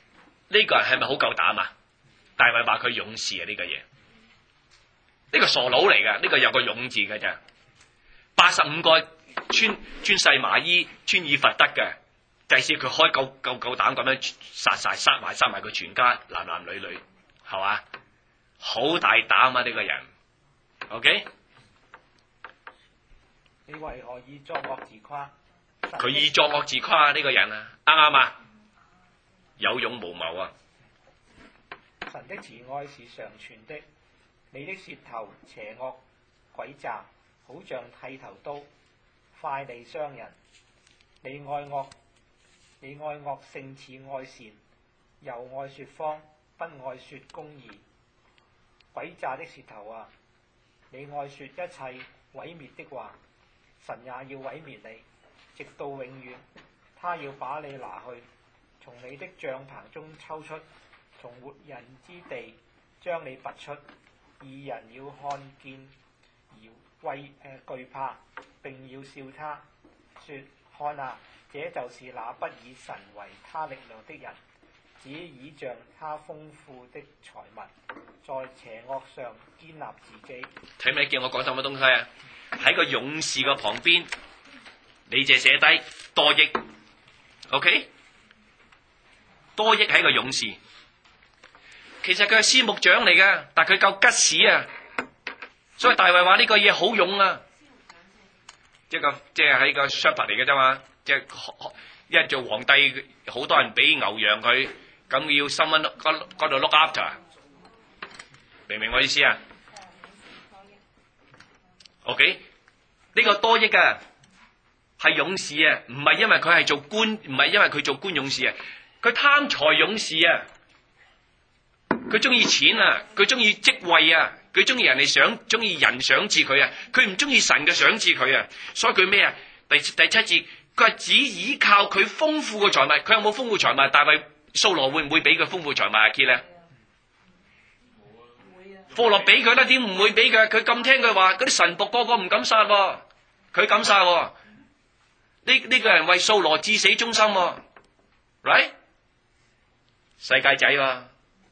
呢個人係咪好夠膽啊？大衛話佢勇士啊，呢個嘢，呢個傻佬嚟㗎，呢個有個勇字㗎咋。85個穿細麻衣、穿以弗得嘅祭司，佢開夠膽咁樣殺埋佢全家，男男女女，係嘛？好大膽啊！呢個人 ，OK？ 你為何以作惡自誇？ 佢以作惡自誇啊！呢個人啊，啱唔啱啊？有勇無謀啊！ 神的慈愛是常存的，你的舌頭邪惡詭詐，好像剃頭刀，快利傷人。你愛惡勝似愛善，又愛說謊，不愛說公義。詭詐的舌頭啊，你愛說一切毀滅的話，神也要毀滅你，直到永遠。他要把你拿去，從你的帳棚中抽出，從活人之地將你拔出。義人要看見而懼怕，並要笑他，說：看啊，這就是那不以神為他力量的人，只倚仗他豐富的財物，在邪惡上堅立自己。 睇唔睇見我講什麼東西啊？喺個勇士嘅旁邊，你就寫低多益 ，OK？ 多益係個勇士，其實佢係司牧長嚟嘅，但佢夠吉屎啊！所以大衛話呢個嘢好勇啊！即係喺個 shepherd 嚟嘅啫嘛，即係一做皇帝，好多人俾牛羊佢，咁要someone嗰度 look after， 明唔明我意思啊 ？OK， 呢個多益啊，係勇士啊，唔係因為佢係做官，唔係因為佢做官勇士啊，佢貪財勇士啊，佢中意錢啊，佢中意職位啊。佢中意人賞賜佢啊，佢唔中意神嘅賞賜佢啊，所以佢咩啊？第7節，佢話只依靠佢豐富嘅財物，佢有冇豐富財物？大衛掃羅會唔會俾佢豐富財物啊 ？Kit 咧，掃羅俾佢啦，點唔會俾佢？佢咁聽佢話，嗰啲神僕個個唔敢殺喎，佢敢殺喎。呢個人為掃羅至死忠心喎 ，right？ 世界仔喎。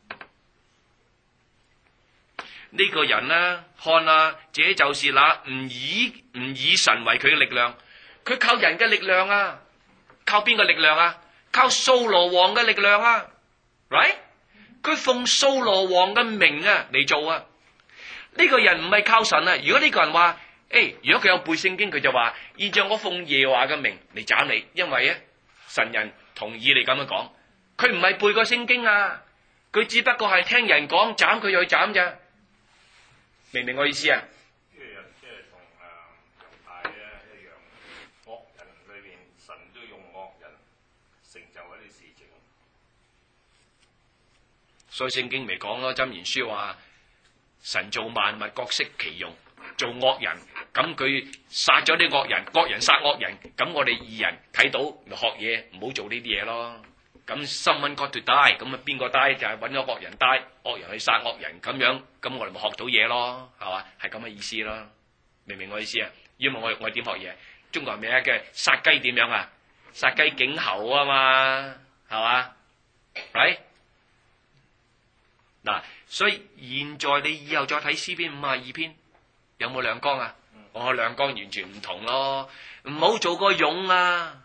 呢個人呢，看啊，這就是那唔以神為佢嘅力量，佢靠人嘅力量啊，靠邊個力量啊？靠掃羅王嘅力量啊 ，right？ 佢奉掃羅王嘅名啊嚟做啊。呢個人唔係靠神啊。如果呢個人話，如果佢有背聖經，佢就話，現在我奉耶和華嘅名嚟斬你，因為咧神人同意你咁樣講。佢唔係背過聖經啊，佢只不過係聽人講斬佢就去斬咋。明唔明我意思啊？ 即係同猶太咧一樣，惡人裏邊神都用惡人成就一啲事情。 所以聖經咪講咯，箴言書話神造萬物各適其用，做惡人咁佢殺咗啲惡人，惡人殺惡人，咁我哋義人睇到咪學嘢，唔好做呢啲嘢咯。咁 someone got to die， 咁啊邊個 die 就係揾咗惡人 die， 惡人去殺惡人咁樣，咁我哋咪學到嘢咯，係嘛？係咁嘅意思咯，明唔明我意思啊？因為我點學嘢？中國人咩嘅殺雞點樣啊？殺雞儆猴啊嘛，係嘛？right 嗱，所以現在你以後再睇詩篇52篇，有冇亮光啊？我亮光完全唔同咯，唔好做個勇啊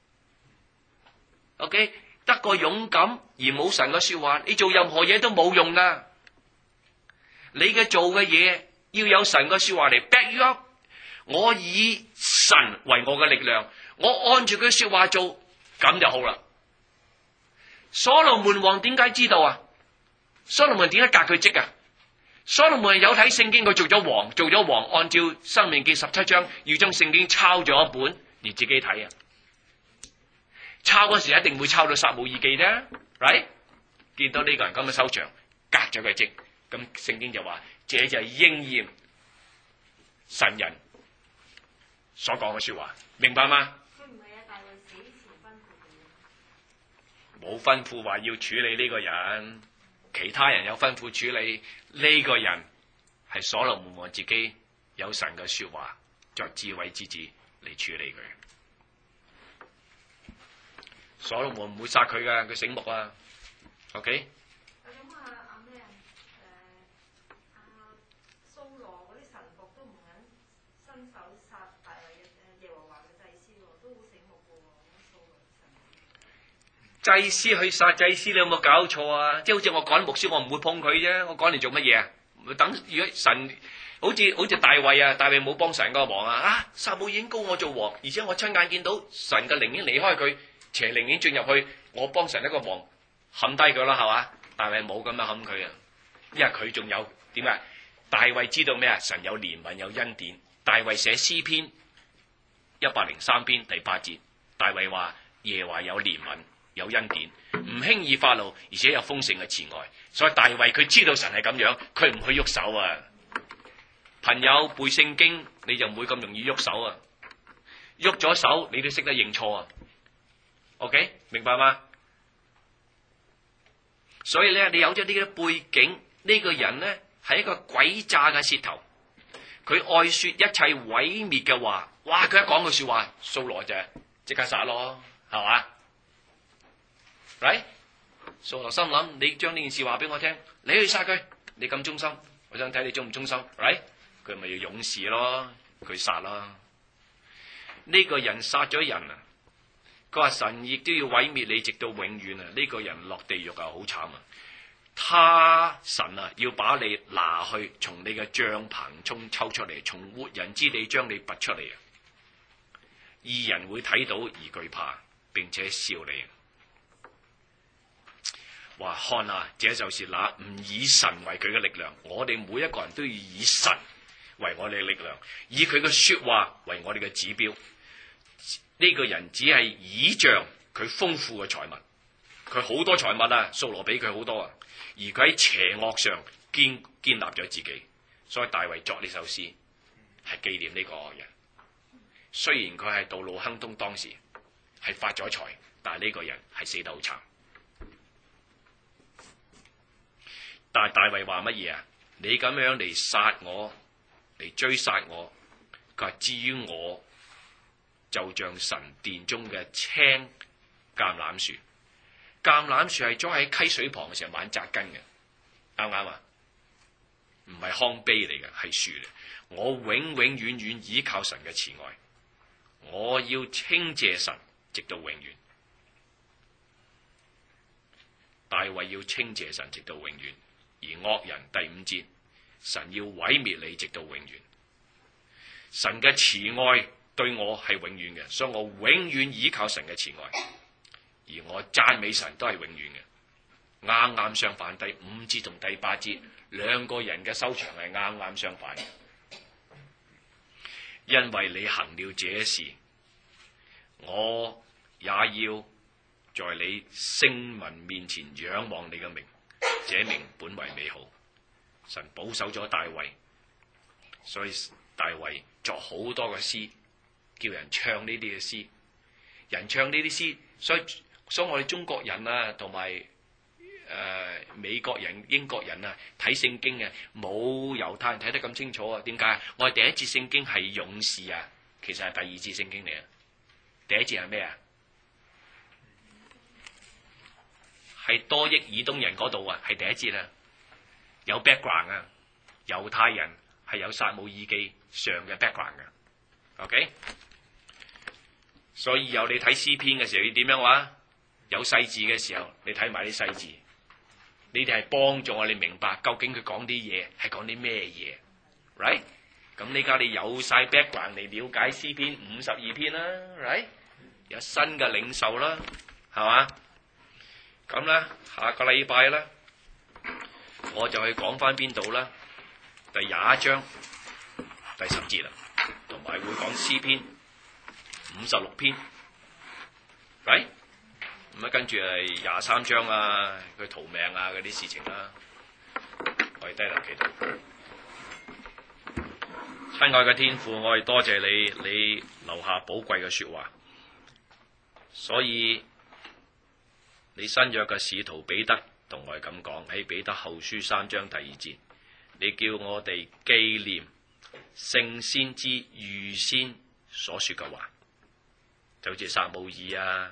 ，OK？得個勇敢而冇神嘅說話，你做任何嘢都冇用噶。你嘅做嘅嘢要有神嘅說話嚟 back you up。我以神為我嘅力量，我按住佢說話做，咁就好啦。所羅門王點解知道啊？所羅門點解革佢職啊？所羅門有睇聖經，佢做咗王，按照申命記17章要將聖經抄咗一本，你自己睇啊。抄嗰時一定會抄到撒母耳記啫 ，right？ 見到呢個人咁嘅收場，革咗佢職，咁聖經就話，這就係應驗神人所講嘅說話，明白嗎？ 佢唔係啊，大衛死前吩咐嘅。 冇吩咐話要處理呢個人，其他人有吩咐處理呢個人，係所羅門王自己有神嘅說話，作智慧之子嚟處理佢。所羅門唔會殺佢噶，佢醒目啊！ OK？ 咁咩掃羅嗰啲神僕都唔肯伸手殺大衛嘅耶和華嘅祭司喎，都好醒目嘅喎，掃羅神。 祭司去殺祭司，你有冇搞錯啊？即係好似我趕牧師，我唔會碰佢啫，我趕嚟做乜嘢啊？等如果神好似大衛啊，大衛冇幫神個忙啊，撒母耳已經膏我做王，而且我親眼見到神嘅靈已經離開佢，邪靈已經進入去，我幫神一個忙，冚低佢啦，係嘛？大衛冇咁樣冚佢啊，因為佢仲有點解？大衛知道咩啊？神有憐憫有恩典。大衛寫詩篇103篇第8節，大衛話耶和華有憐憫有恩典，唔輕易發怒，而且有豐盛嘅慈愛。所以大衛佢知道神係咁樣，佢唔去喐手啊。朋友背聖經你就唔會咁容易喐手啊，喐咗手你都識得認錯啊。OK， 明白嗎？所以咧，你有咗呢個背景，呢個人咧係一個詭詐嘅舌頭，佢愛說一切毀滅嘅話。哇！佢一講句說話，掃羅就即刻殺咯，係嘛？Right？掃羅心諗：你將呢件事話俾我聽，你去殺佢，你咁忠心，我想睇你忠唔忠心。Right？佢咪要勇士咯，佢殺啦。呢個人殺咗人啊！佢話神亦都要毀滅你，直到永遠啊！呢個人落地獄啊，好慘啊！神啊，要把你拿去，從你嘅帳棚中抽出嚟，從活人之地將你拔出嚟啊！義人會睇到而懼怕，並且笑你。話看啊，這就是那唔以神為佢嘅力量。我哋每一個人都要以神為我哋嘅力量，以佢嘅說話為我哋嘅指標。呢個人只係倚仗佢豐富嘅財物，佢好多財物啊，掃羅俾佢好多啊，而佢喺邪惡上建立咗自己，所以大衛作呢首詩係紀念呢個惡人。雖然佢係道路亨通，當時係發咗財，但係呢個人係死得好慘。但係大衛話乜嘢啊？你咁樣嚟殺我，嚟追殺我，佢話至於我，就像神殿中嘅青橄欖樹。橄欖樹係裝喺溪水旁嘅時候晚扎根嘅，啱唔啱啊？唔係糠秕嚟嘅，係樹嚟。我永永遠遠倚靠神嘅慈愛，我要稱謝神直到永遠。大衛要稱謝神直到永遠，而惡人第5節，神要毀滅你直到永遠。神嘅慈愛對我係永遠嘅，所以我永遠倚靠神嘅慈愛，而我讚美神都係永遠嘅。啱啱相反，第5節同第8節兩個人嘅收場係啱啱相反。因為你行了這事，我也要在你聖民面前仰望你嘅名，這名本為美好。神保守咗大衛，所以大衛作好多嘅詩，叫人唱呢啲嘅詩。人唱呢啲詩，所以我哋中國人啊，同埋美國人、英國人啊，睇聖經啊，冇猶太人睇得咁清楚啊。點解？我哋第一節聖經係勇士啊，其實係第2節聖經嚟啊。第一節係咩啊？係多益以東人嗰度啊，係第一節啊，有 background 啊。猶太人係有撒母耳記上嘅 background 嘅 ，OK。所以有你睇詩篇嘅時候，要點樣話？有細字嘅時候，你睇埋啲細字。你哋係幫助我哋明白究竟佢講啲嘢係講啲咩嘢 ，right？ 咁呢家你有晒 background 嚟了解詩篇52篇啦 ，right？ 有新嘅領受啦，係嘛？咁咧，下個禮拜咧，我就去講翻邊度啦？第21章第10節啦，同埋會講詩篇56篇，right？咁跟住係23章啊，佢逃命啊嗰啲事情啦，我哋低頭祈禱。親愛嘅天父，我哋多謝你，你留下寶貴嘅說話。所以你新約嘅使徒彼得同我哋咁講，喺彼得後書3章第2節，你叫我哋紀念聖先知預先所說嘅話，就好似撒母耳啊、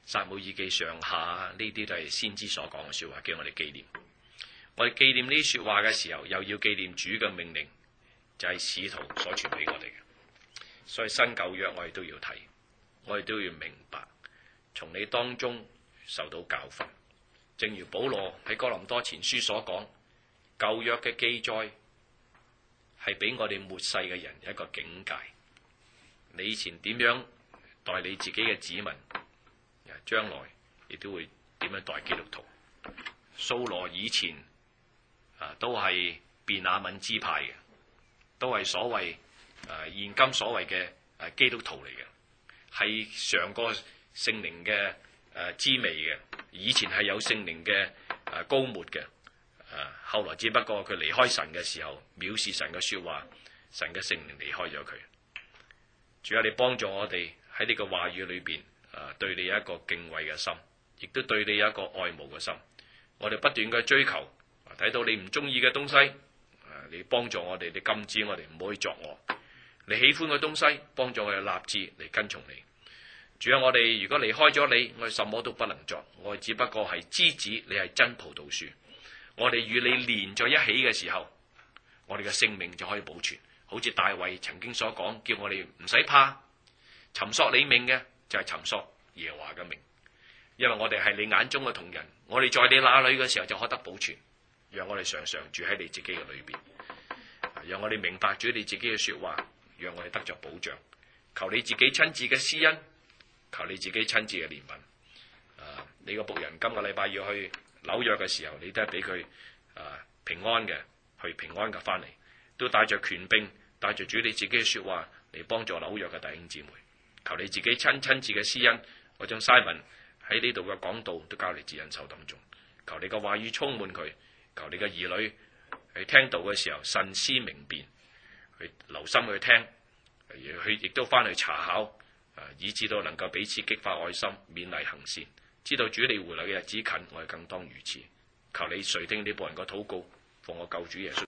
撒母耳記上下呢啲都係先知所講嘅說話，叫我哋紀念。我哋紀念呢啲說話嘅時候，又要紀念主嘅命令，就係使徒所傳俾我哋嘅。所以新舊約我哋都要睇，我哋都要明白，從你當中受到教訓。正如保羅喺哥林多前書所講，舊約嘅記載係俾我哋末世嘅人一個警戒。你以前點樣待你自己嘅子民，將來亦都會點樣待基督徒。掃羅以前都係便雅憫支派嘅，都係所謂現今所謂嘅基督徒嚟嘅，係嘗過聖靈嘅滋味嘅。以前係有聖靈嘅膏抹嘅，後來只不過佢離開神嘅時候，藐視神嘅說話，神嘅聖靈離開咗佢。主啊，你幫助我哋喺呢個話語裏邊，對你有一個敬畏嘅心，亦都對你有一個愛慕嘅心。我哋不斷嘅追求，睇到你唔中意嘅東西，你幫助我哋，你禁止我哋唔可以作惡。你喜歡嘅東西，幫助我哋立志嚟跟從你。主啊，我哋如果離開咗你，我哋什麼都不能作。我哋只不過係枝子，你係真葡萄樹。我哋與你連在一起嘅時候，我哋嘅性命就可以保存。好似大衛曾經所講，叫我哋唔使怕，尋索你命嘅就係尋索耶和華嘅命，因為我哋係你眼中嘅瞳人，我哋在你那裏嘅時候就可得保存。讓我哋常常住喺你自己嘅裏邊，讓我哋明白主你自己嘅說話，讓我哋得着保障。求你自己親自嘅施恩，求你自己親自嘅憐憫。你個僕人今個禮拜要去紐約嘅時候，你都係俾佢平安嘅去，平安嘅翻嚟，都帶着權柄，帶着主你自己嘅說話嚟幫助紐約嘅弟兄姊妹。求你自己親自嘅施恩，我將 Simon 喺呢度嘅講道都交嚟指引手當中。求你嘅話語充滿佢，求你嘅兒女去聽道嘅時候慎思明辨，去留心去聽，去亦都翻去查考，以致到能夠彼此激發愛心，勉勵行善。知道主你回來嘅日子近，我哋更當如此。求你垂聽你僕人嘅禱告，奉我救主耶穌。